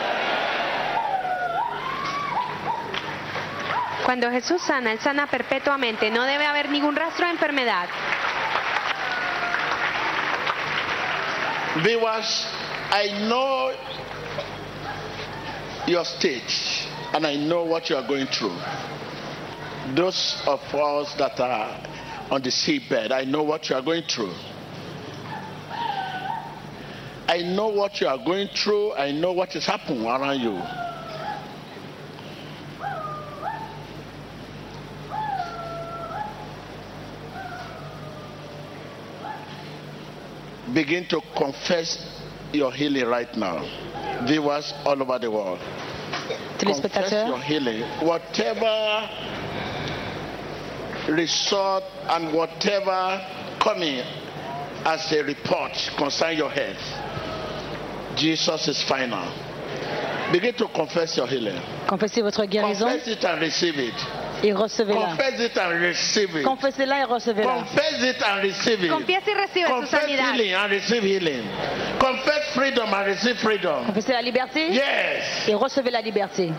Cuando Jesús sana, Él sana perpetuamente. No debe haber ningún rastro de enfermedad. Viewers, I know your stage and I know what you are going through. Those of us that are on the seabed, I know what you are going through. I know what you are going through. I know what is happening around you. Begin to confess your healing right now. Viewers all over the world. Confess your healing. Whatever result and whatever coming as a report concerning your health, Jesus is final. Begin to confess your healing. Confessez votre guérison Confess it and receive it. et recevez-la. Confess it and receive it. Confessez-la et recevez-la. Confess it and receive it. Confiesa y recibe su Confess sanidad. healing and receive healing. Confess freedom and receive freedom. Confessez la liberté Yes. et recevez la liberté.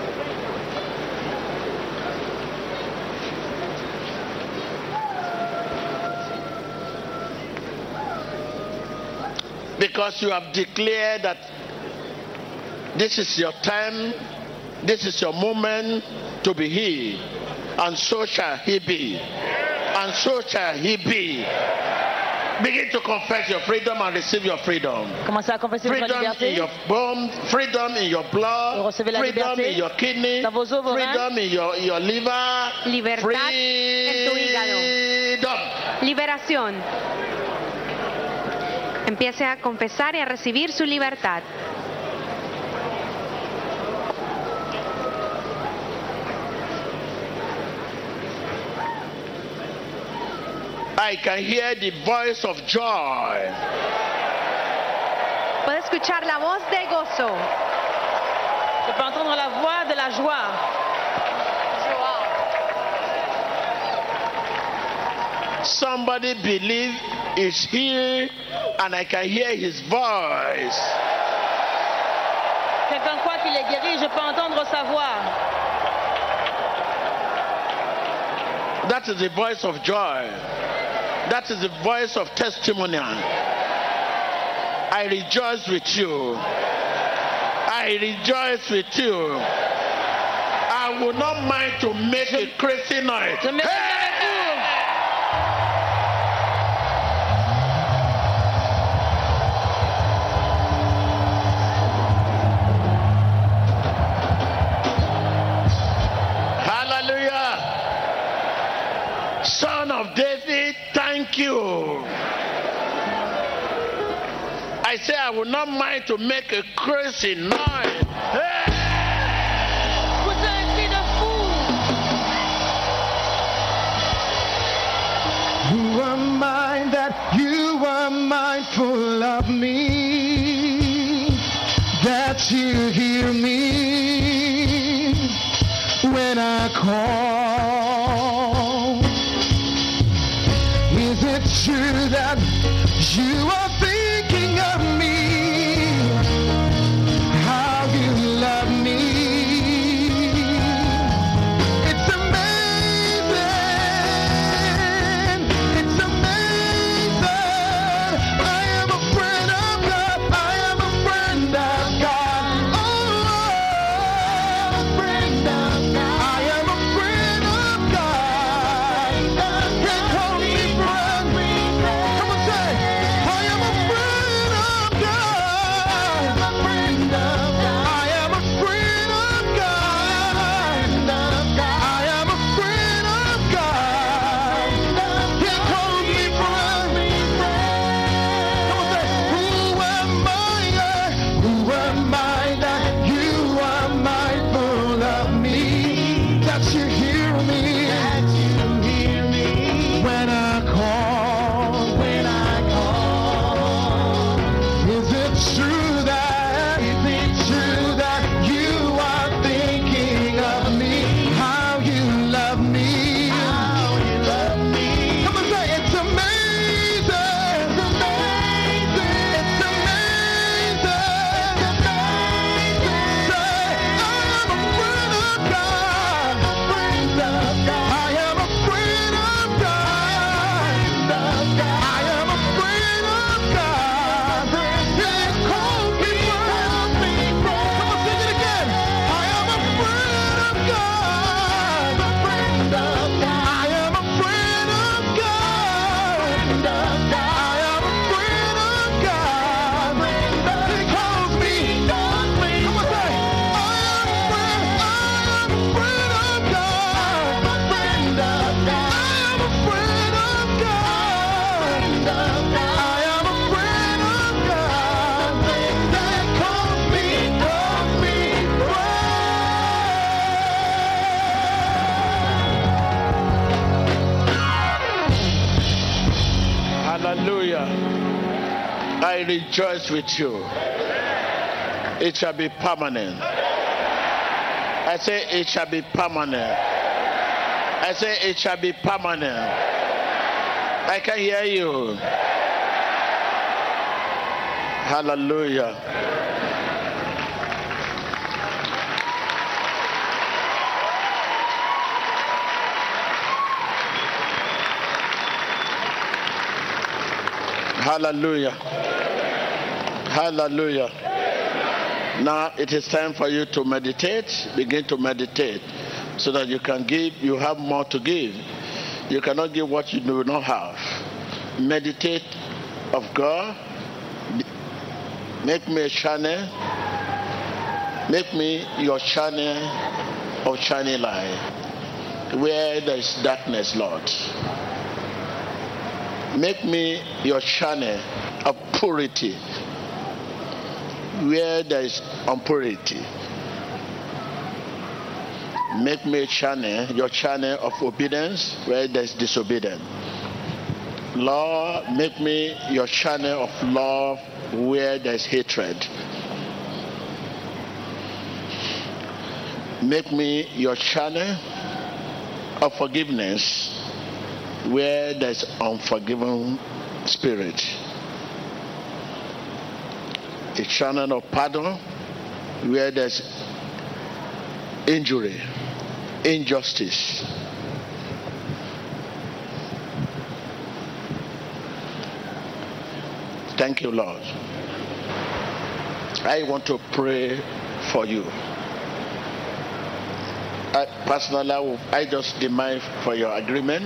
Because you have declared that this is your time, this is your moment to be healed, and so shall he be, and so shall he be. Begin to confess your freedom and receive your freedom. Commencez à confesser votre Freedom in liberté. your bones, freedom in your blood, Recevez la freedom liberté in your kidney, dans vos os, vos reins. freedom in your liver, Libertad en tu hígado. freedom. Liberación. Empiece a confesar y a recibir su libertad. I can hear the voice of joy. Puede escuchar la voz de gozo. Je peux entendre la voix de la joie. Somebody believe is here and I can hear his voice. Quelqu'un croit qu'il est guéri, je peux entendre sa voix. That is the voice of joy. That is the voice of testimony. I rejoice with you. I rejoice with you. I would not mind to make a crazy noise. Je me Hallelujah. Son of David, thank you. I say I will not mind to make a crazy noise. Hey! Poussez un cri de fou. Who am I that you are mindful of me? That you hear me when I call. Is it true that you are thinking of me? How you love me? It's amazing. It's amazing. I am a friend of God. I am a friend of God. Oh, a friend of God. I am a friend of God. I rejoice with you. It shall be permanent. I say it shall be permanent. I say it shall be permanent. I can hear you. Hallelujah. Hallelujah. Hallelujah. Now it is time for you to meditate. Begin to meditate so that you can give. You have more to give. You cannot give what you do not have. Meditate of God. Make me a channel. Make me your channel of shining light. Where there is darkness, Lord. Make me your channel of purity. Where there is impurity. Make me a channel, your channel of obedience where there is disobedience. Lord, make me your channel of love where there is hatred. Make me your channel of forgiveness where there is unforgiving spirit. A channel of pardon where there is injury, injustice. Thank you, Lord. I want to pray for you. Personally, I just demand for your agreement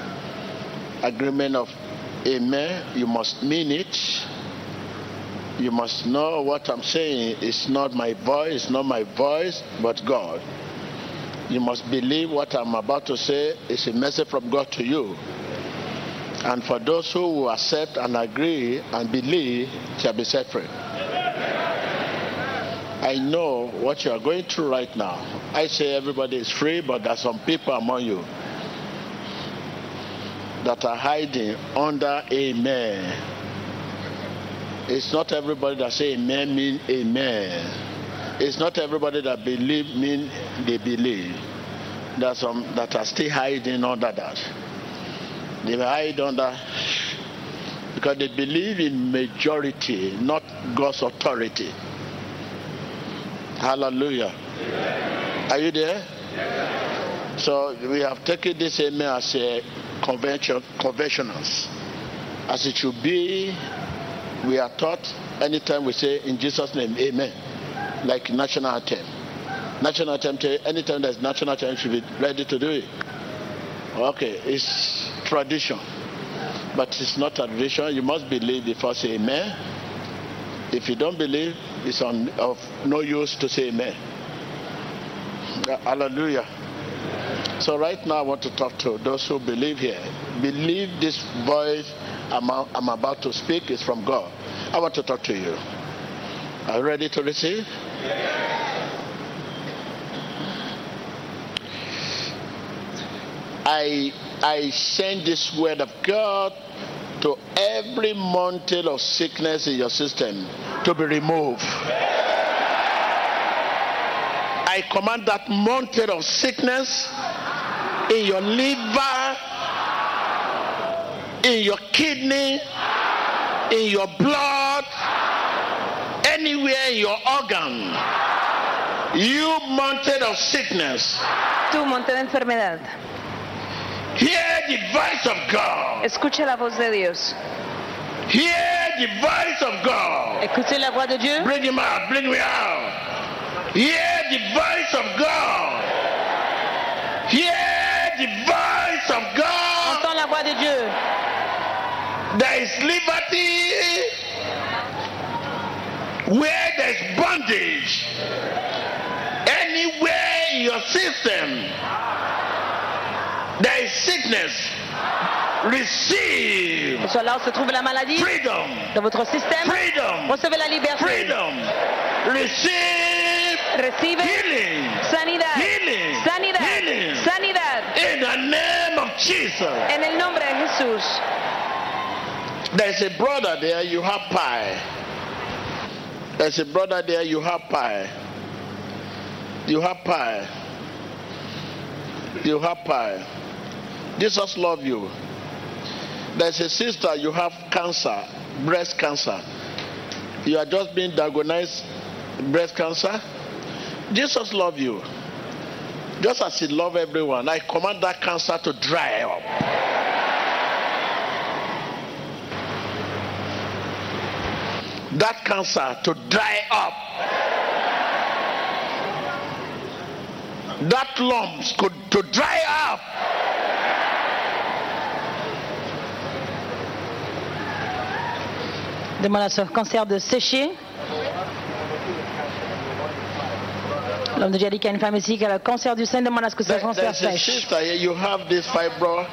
of amen. You must mean it. You must know what I'm saying. It's not my voice, but God. You must believe what I'm about to say is a message from God to you. And for those who will accept and agree and believe, shall be set free. I know what you are going through right now. I say everybody is free, but there are some people among you that are hiding under amen. It's not everybody that say amen mean amen. It's not everybody that believe mean they believe. There are some that are still hiding under that. They hide under because they believe in majority, not God's authority. Hallelujah. Are you there? So we have taken this amen as a conventionals. As it should be, we are taught anytime we say in Jesus' name, amen. Like national anthem. National anthem, anytime there's national anthem, you should be ready to do it. Okay, it's tradition. But it's not tradition. You must believe before say amen. If you don't believe, it's of no use to say amen. Hallelujah. So right now I want to talk to those who believe here. Believe this voice I'm about to speak is from God. I want to talk to you. Are you ready to receive? I send this word of God to every mountain of sickness in your system to be removed. I command that mountain of sickness in your liver, in your kidney, in your blood, anywhere in your organ. You mountain of sickness. Tú, monte de enfermedad. Hear the voice of God. Escuche la voz de Dios. Hear the voice of God. Écoutez la voix de Dieu. Bring him out, bring me out. Hear the voice of God. Hear the voice of God. Entends la voix de Dieu. There is liberty where there is bondage. Anywhere in your system there is sickness. Receive Soit là où se trouve la maladie, freedom. dans votre système, Freedom. recevez la liberté. Freedom. Receive Recibe healing. sanidad. Healing. Sanidad. Healing. Sanidad. In the name of Jesus. En el nombre de Jesús. There's a brother there, you have pie. There's a brother there, you have pie. You have pie. You have pie. Jesus loves you. There's a sister, you have cancer, breast cancer. You are just being diagnosed breast cancer. Jesus loves you. Just as he loves everyone, I command that cancer to dry up. That cancer to dry up. That lumps could to dry up. Demande à ce cancer de sécher. L'homme de Dieu dit qu'il y a une femme ici qui a le cancer du sein. Demande à ce que ce cancer sèche. Sister, you have this fibro.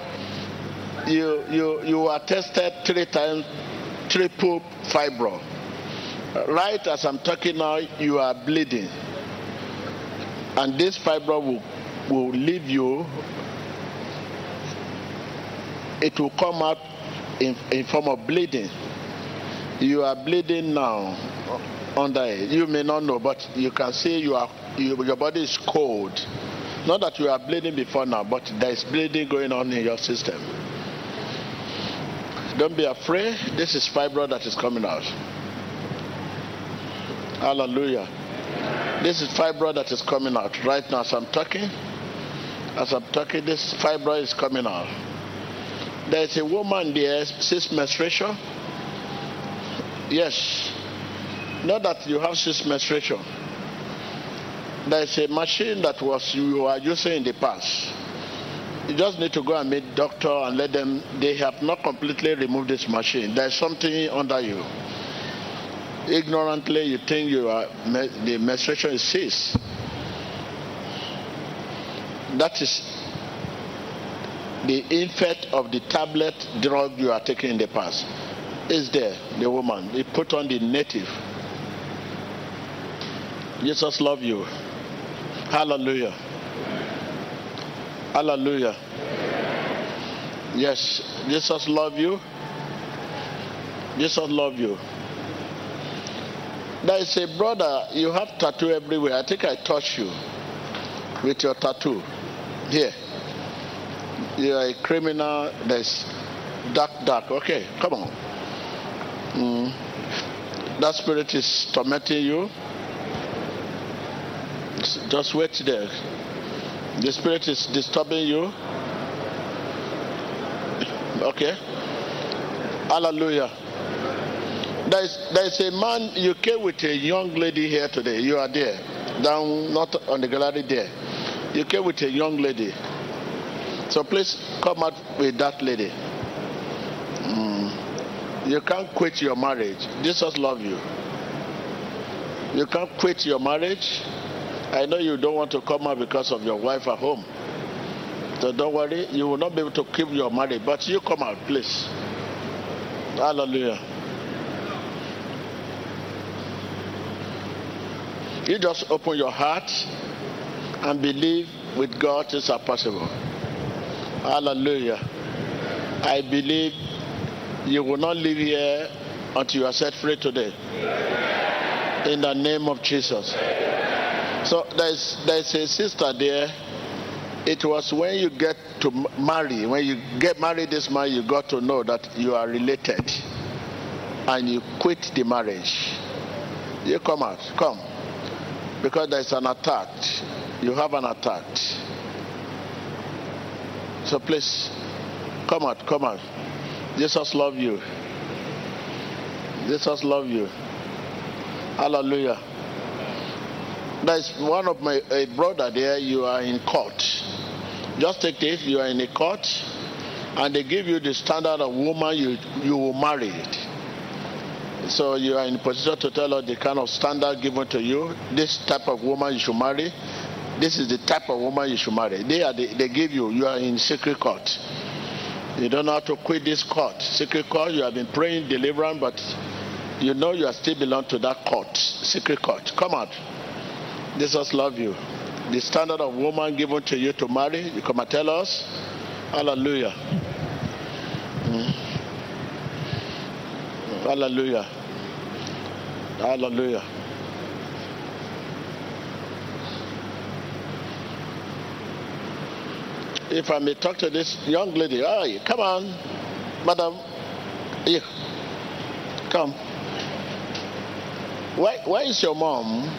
You are tested 3 times, triple fibro. Right as I'm talking now, you are bleeding. And this fibro will leave you. It will come out in form of bleeding. You are bleeding now under it. You may not know, but you can see your body is cold. Not that you are bleeding before now, but there is bleeding going on in your system. Don't be afraid. This is fibro that is coming out. Hallelujah. This is fibro that is coming out right now as I'm talking. This fibro is coming out. There is a woman there, cis menstruation. Yes. Not that you have cis menstruation. There is a machine that you are using in the past. You just need to go and meet doctor and let them. They have not completely removed this machine. There is something under you. Ignorantly, you think the menstruation is cis. That is the effect of the tablet drug you are taking in the past. Is there, the woman? They put on the native. Jesus loves you. Hallelujah. Hallelujah. Yes, Jesus loves you. Jesus loves you. There is a brother, you have tattoo everywhere. I think I touched you with your tattoo. Here. You are a criminal. There's dark. Okay, come on. That spirit is tormenting you. Just wait there. The spirit is disturbing you. Okay. Hallelujah. There is a man, you came with a young lady here today. You are there. Down, not on the gallery there. You came with a young lady. So please come out with that lady. You can't quit your marriage. Jesus loves you. You can't quit your marriage. I know you don't want to come out because of your wife at home. So don't worry, you will not be able to keep your marriage. But you come out, please. Hallelujah. You just open your heart and believe with God things are possible. Hallelujah. I believe you will not leave here until you are set free today. In the name of Jesus. So there's a sister there. It was when you get to marry, when you get married this man, you got to know that you are related. And you quit the marriage. You come out. Come. Because there's an attack. You have an attack. So please, come out. Jesus loves you. Jesus loves you. Hallelujah. There's one of my brother there, you are in court. Just take this, you are in a court, and they give you the standard of woman you will marry. So you are in a position to tell us the kind of standard given to you. This type of woman you should marry. This is the type of woman you should marry. They give you are in secret court. You don't know how to quit this court. Secret court, you have been praying deliverance, but you know you are still belong to that court. Secret court. Come out. Jesus loves you. The standard of woman given to you to marry, you come and tell us. Hallelujah. Hallelujah. Hallelujah. If I may talk to this young lady, hey, come on, madam, here, come. Where is your mom?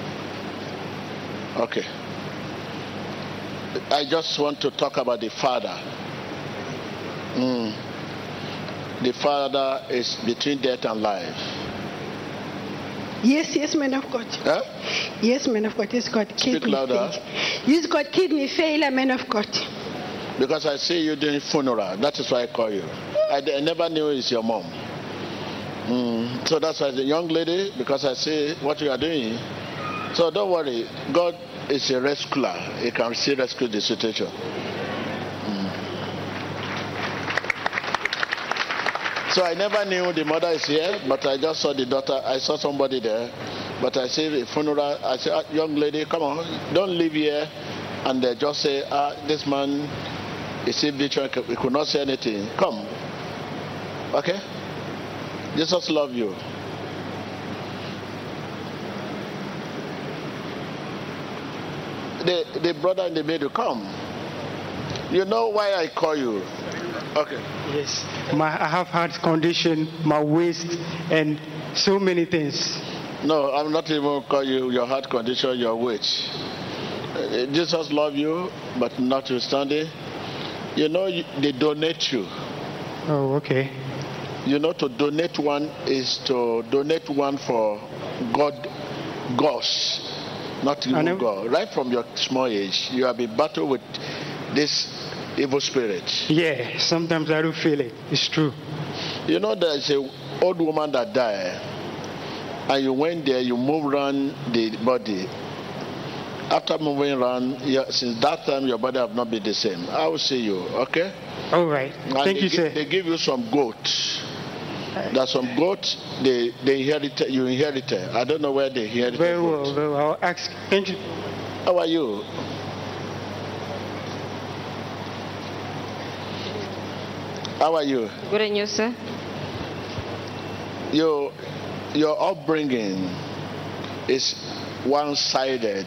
Okay. I just want to talk about the father. The father is between death and life. Yes, man of God. Huh? Yes, man of God. He's got kidney Speak louder. failure. He's got kidney failure, man of God. Because I see you doing funeral. That is why I call you. I never knew it's your mom. So that's why the young lady, because I see what you are doing. So don't worry. God is a rescuer. He can still rescue the situation. So I never knew the mother is here, but I just saw the daughter. I saw somebody there, but I see the funeral. I said, young lady, come on, don't leave here. And they just say, this man is in vitro. We could not say anything. Come. Okay? Jesus love you. The brother in the middle, come. You know why I call you? Okay. Yes. I have heart condition, my waist, and so many things. No, I'm not even call you your heart condition, your weight. Jesus love you, but notwithstanding, you know they donate you. Oh, okay. You know, to donate one is to donate one for God's, not even God. Right from your small age, you have been battled with this evil spirit. Yeah, sometimes I do feel it. It's true. You know, there's an old woman that died, and you went there, you moved around the body. After moving around, since that time, your body have not been the same. I will see you, okay? All right. Thank you, sir. They give you some goats. There's some goats they inherited. You inherited. I don't know where they inherited. Very well. Very well. I'll ask. Thank you. How are you? How are you? Good, and you, sir? Your upbringing is one-sided.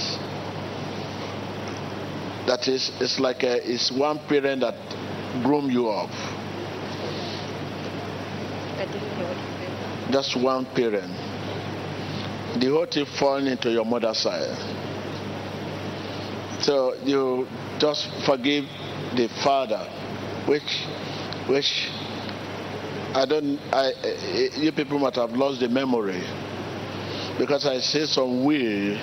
That is, it's like it's one parent that groomed you up. Just one parent. The whole thing falling into your mother's side. So you just forgive the father, which you people might have lost the memory, because I say some will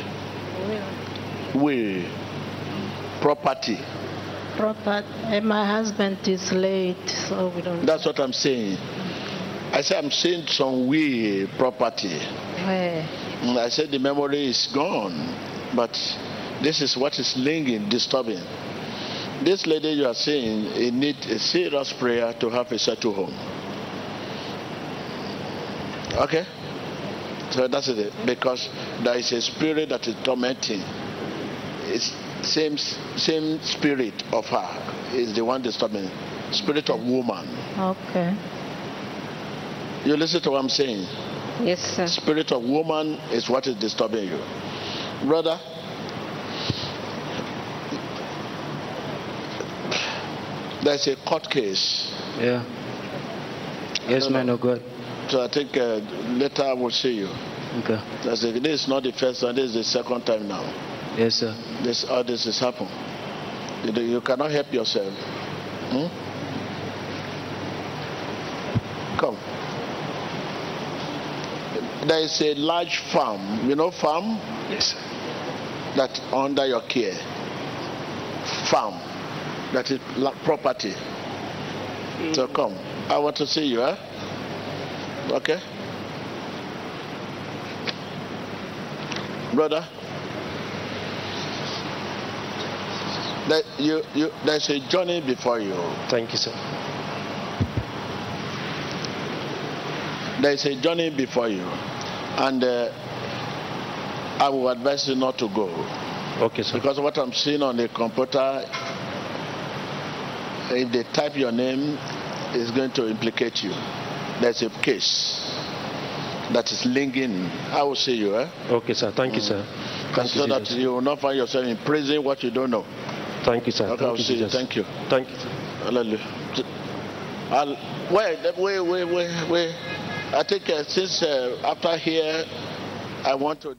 property. My husband is late, so we don't. That's what I'm saying. I say I'm saying some will property. I said the memory is gone, but this is what is lingering, disturbing. This lady you are saying, it needs a serious prayer to have a settled home. Okay? So that's it. Because there is a spirit that is tormenting. It's same spirit of her is the one disturbing. Spirit of woman. Okay. You listen to what I'm saying? Yes, sir. Spirit of woman is what is disturbing you. Brother, there's a court case. Yeah. Yes, man of God. So I think later I will see you. Okay. This is not the first time, this is the second time now. Yes, sir. All this has happened. You cannot help yourself. Come. There is a large farm. You know farm? Yes, sir. That under your care. Farm. That is property. So come. I want to see you, Okay? Brother, there's a journey before you. Thank you, sir. There's a journey before you. And I will advise you not to go. Okay, sir. Because what I'm seeing on the computer, if they type your name, it's going to implicate you. there's a case that is linking. I will see you, eh? Okay, sir. Thank you, sir. Thank So you, that Jesus. you will not find yourself in prison what you don't know. Thank you, sir. Okay, I'll Thank you, see you. Jesus. Thank you. Thank you, sir. Hallelujah. Wait. I think since after here, I want to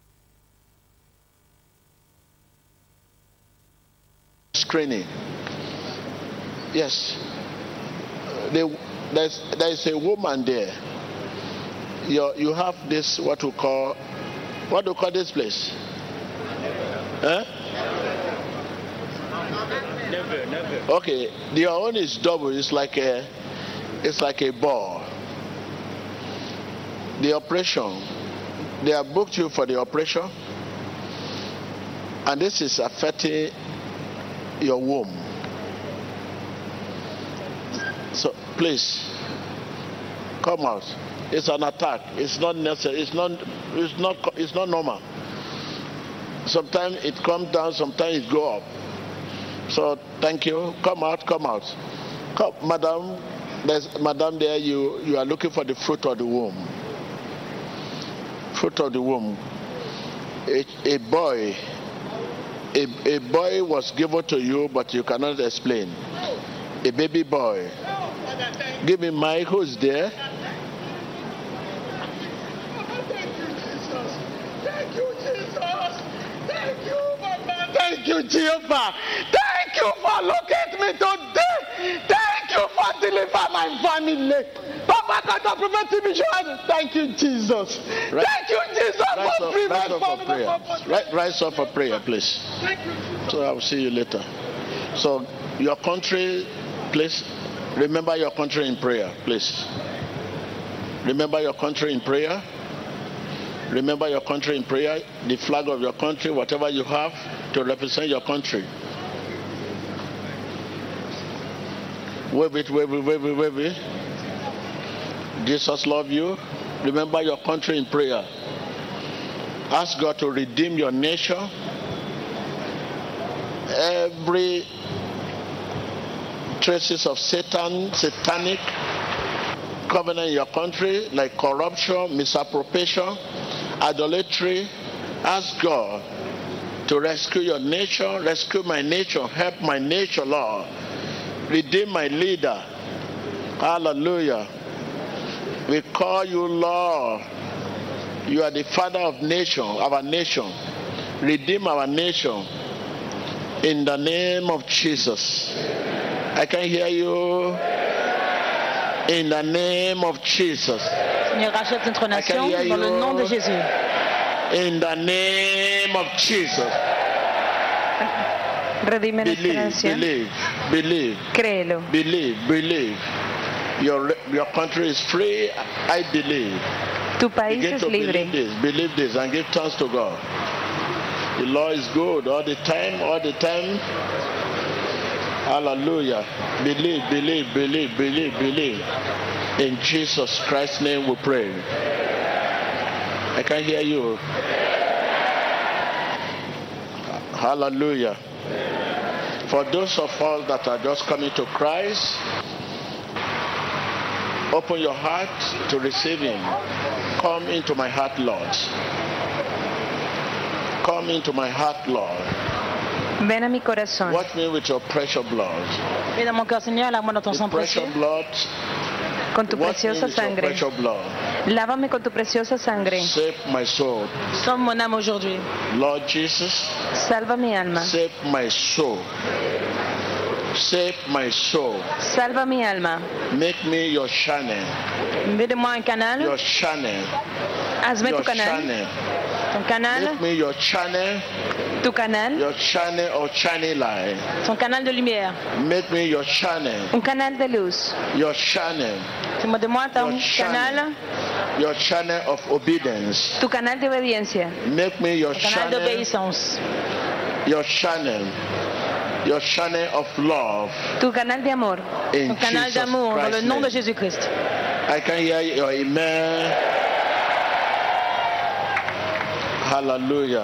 screening. Yes. There's a woman there. You have this what do you call this place? Huh? Never. Okay, your own is double. It's like a ball. The operation, they have booked you for the operation, and this is affecting your womb. So please come out. It's an attack. It's not necessary. It's not normal. Sometimes it comes down. Sometimes it go up. So thank you. Come out. Come, madam. There's madam there. You are looking for the fruit of the womb. Fruit of the womb. A boy was given to you, but you cannot explain. A baby boy. Give me Mike. Who's there? Thank you, Jehovah. Thank you for locating me today. Thank you for delivering my family. Papa, God, the prophet mission. Thank you, Jesus. Thank you, Jesus, for freeing my family. Rise up for prayer, please. So I will see you later. So your country, please. Remember your country in prayer, please. Remember your country in prayer. Remember your country in prayer. The flag of your country, whatever you have to represent your country. Wave it. Jesus loves you. Remember your country in prayer. Ask God to redeem your nation. Every traces of satanic covenant in your country, like corruption, misappropriation, idolatry. Ask God to rescue your nation, rescue my nation, help my nation, Lord. Redeem my leader. Hallelujah. We call you Lord. You are the Father of nation, our nation. Redeem our nation in the name of Jesus. I can hear you. In the name of Jesus. Seigneur, rachète notre nation dans le nom de Jésus. In the name of Jesus. Redime nuestra nación. Believe. Créelo. Believe. Your country is free. I believe. Tu país Begin es to libre. believe this and give thanks to God. The Lord is good all the time. Hallelujah. Believe. In Jesus Christ's name we pray. I can hear you. Hallelujah. For those of us that are just coming to Christ, open your heart to receive Him. Come into my heart, Lord. Come into my heart, Lord. Ven a mi corazón. Wash me with your precious blood. Ven a mon cœur, Seigneur, lave-moi dans ton sang précieux. Precious blood. Con tu Wash me preciosa with your sangre. precious blood. Lávame con tu preciosa sangre. Save my soul. Sauve mon âme aujourd'hui. Lord Jesus, Salva mi alma. save my soul. Save my soul. Salva mi alma. Make me your channel. Fais de moi un canal. Your channel. Hazme Your tu canal. channel. Ton canal. Make me your channel. Tu canal. Your channel or channel light. Ton canal de lumière. Make me your channel. Un canal de luz. Your channel. Fais-moi de moi ton Your channel. canal. Your channel of obedience. Tu canal de obediencia. Make me your Ton canal channel. d'obéissance. Your channel. Your channel of love. Tu canal de amor. In Ton canal Jesus d'amour dans le Christ's nom de name. Jésus-Christ. I can hear your amen. Hallelujah.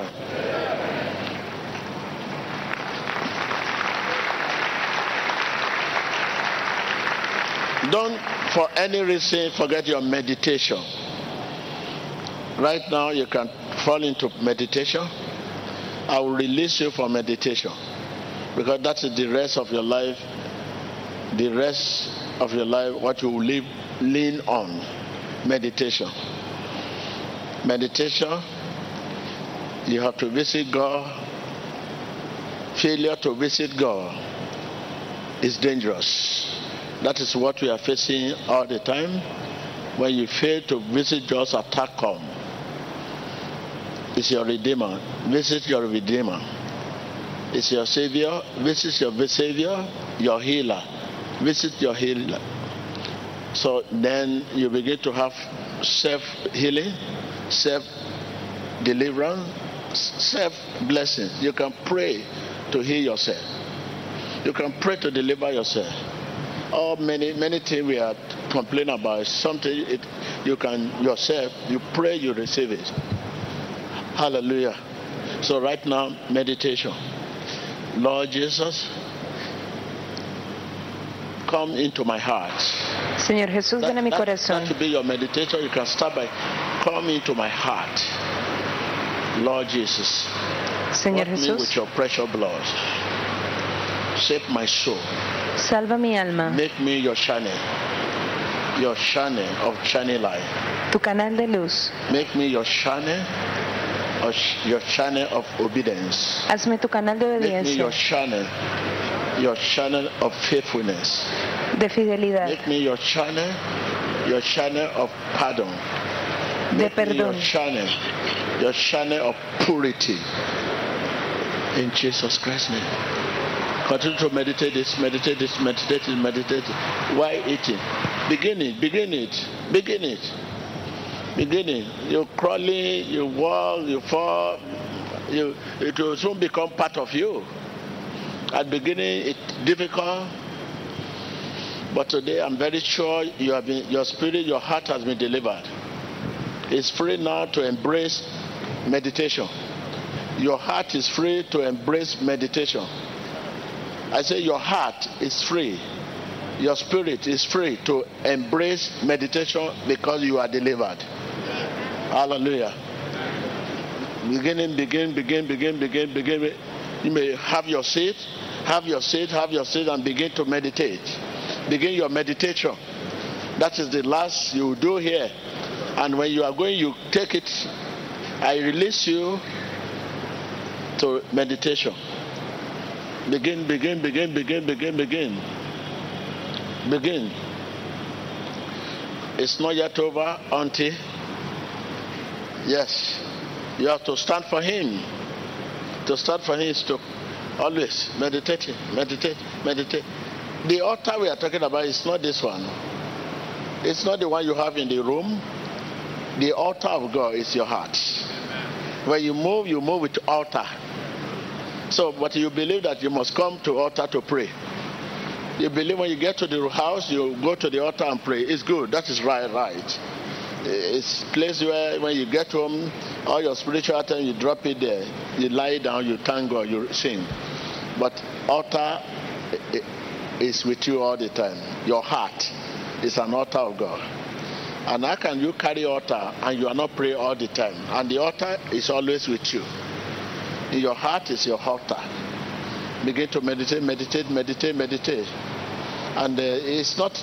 Don't for any reason forget your meditation, right now you can fall into meditation. I will release you from meditation, because that is the rest of your life. The rest of your life, what you will lean on, meditation. Meditation, you have to visit God. Failure to visit God is dangerous. That is what we are facing all the time. When you fail to visit, just attack come. It's your Redeemer. Visit your Redeemer. It's your Savior. Visit your Savior. Your Healer. Visit your Healer. So then you begin to have self-healing, self-deliverance, self-blessing. You can pray to heal yourself. You can pray to deliver yourself. Many things we are complaining about is something you can yourself, you pray, you receive it. Hallelujah. So right now, meditation. Lord Jesus, come into my heart. Señor Jesús, ven a mi corazón. That to be your meditation. You can start by come into my heart. Lord Jesus, Señor Jesús, me with your precious blood. Save my soul. Salva mi alma. Make me your channel of shining light. Tu canal de luz. Make me your channel of obedience. Hazme tu canal de obediencia. Make me your channel of faithfulness. De fidelidad. Make me your channel of pardon. De perdón. Your channel of purity. In Jesus Christ's name. Continue to meditate this. Why eating? Begin it. You're crawling, you walk, you fall. It will soon become part of you. At the beginning, it's difficult. But today, I'm very sure your spirit, your heart has been delivered. It's free now to embrace meditation. Your heart is free to embrace meditation. I say your heart is free. Your spirit is free to embrace meditation because you are delivered. Hallelujah. Begin. You may have your seat and begin to meditate. Begin your meditation. That is the last you do here. And when you are going, you take it. I release you to meditation. Begin. It's not yet over until, yes, you have to stand for Him. To stand for Him is to always meditate. The altar we are talking about is not this one. It's not the one you have in the room. The altar of God is your heart. When you move with altar. So, but you believe that you must come to altar to pray. You believe when you get to the house, you go to the altar and pray. It's good. That is right. It's a place where when you get home, all your spiritual items, you drop it there. You lie down, you thank God, you sing. But altar is with you all the time. Your heart is an altar of God. And how can you carry altar and you are not praying all the time? And the altar is always with you. In your heart is your altar. Begin to meditate. And it's not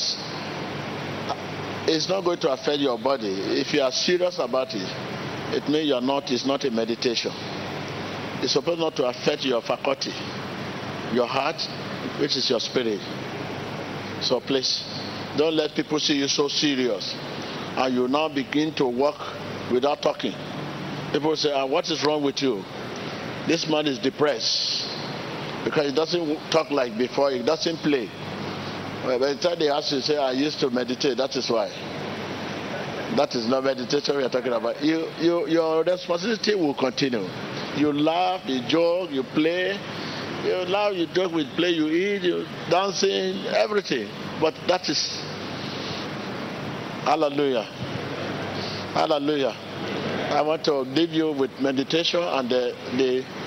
going to affect your body. If you are serious about it, it means it's not a meditation. It's supposed not to affect your faculty, your heart, which is your spirit. So please, don't let people see you so serious. And you now begin to walk without talking. People say, what is wrong with you? This man is depressed. Because he doesn't talk like before, he doesn't play. By the time they ask you, say, I used to meditate, that is why. That is not meditation we are talking about. Your responsibility will continue. You laugh, you joke, you play. You laugh, you joke, you play, you eat, you dancing, everything. But that is, hallelujah. I want to leave you with meditation and the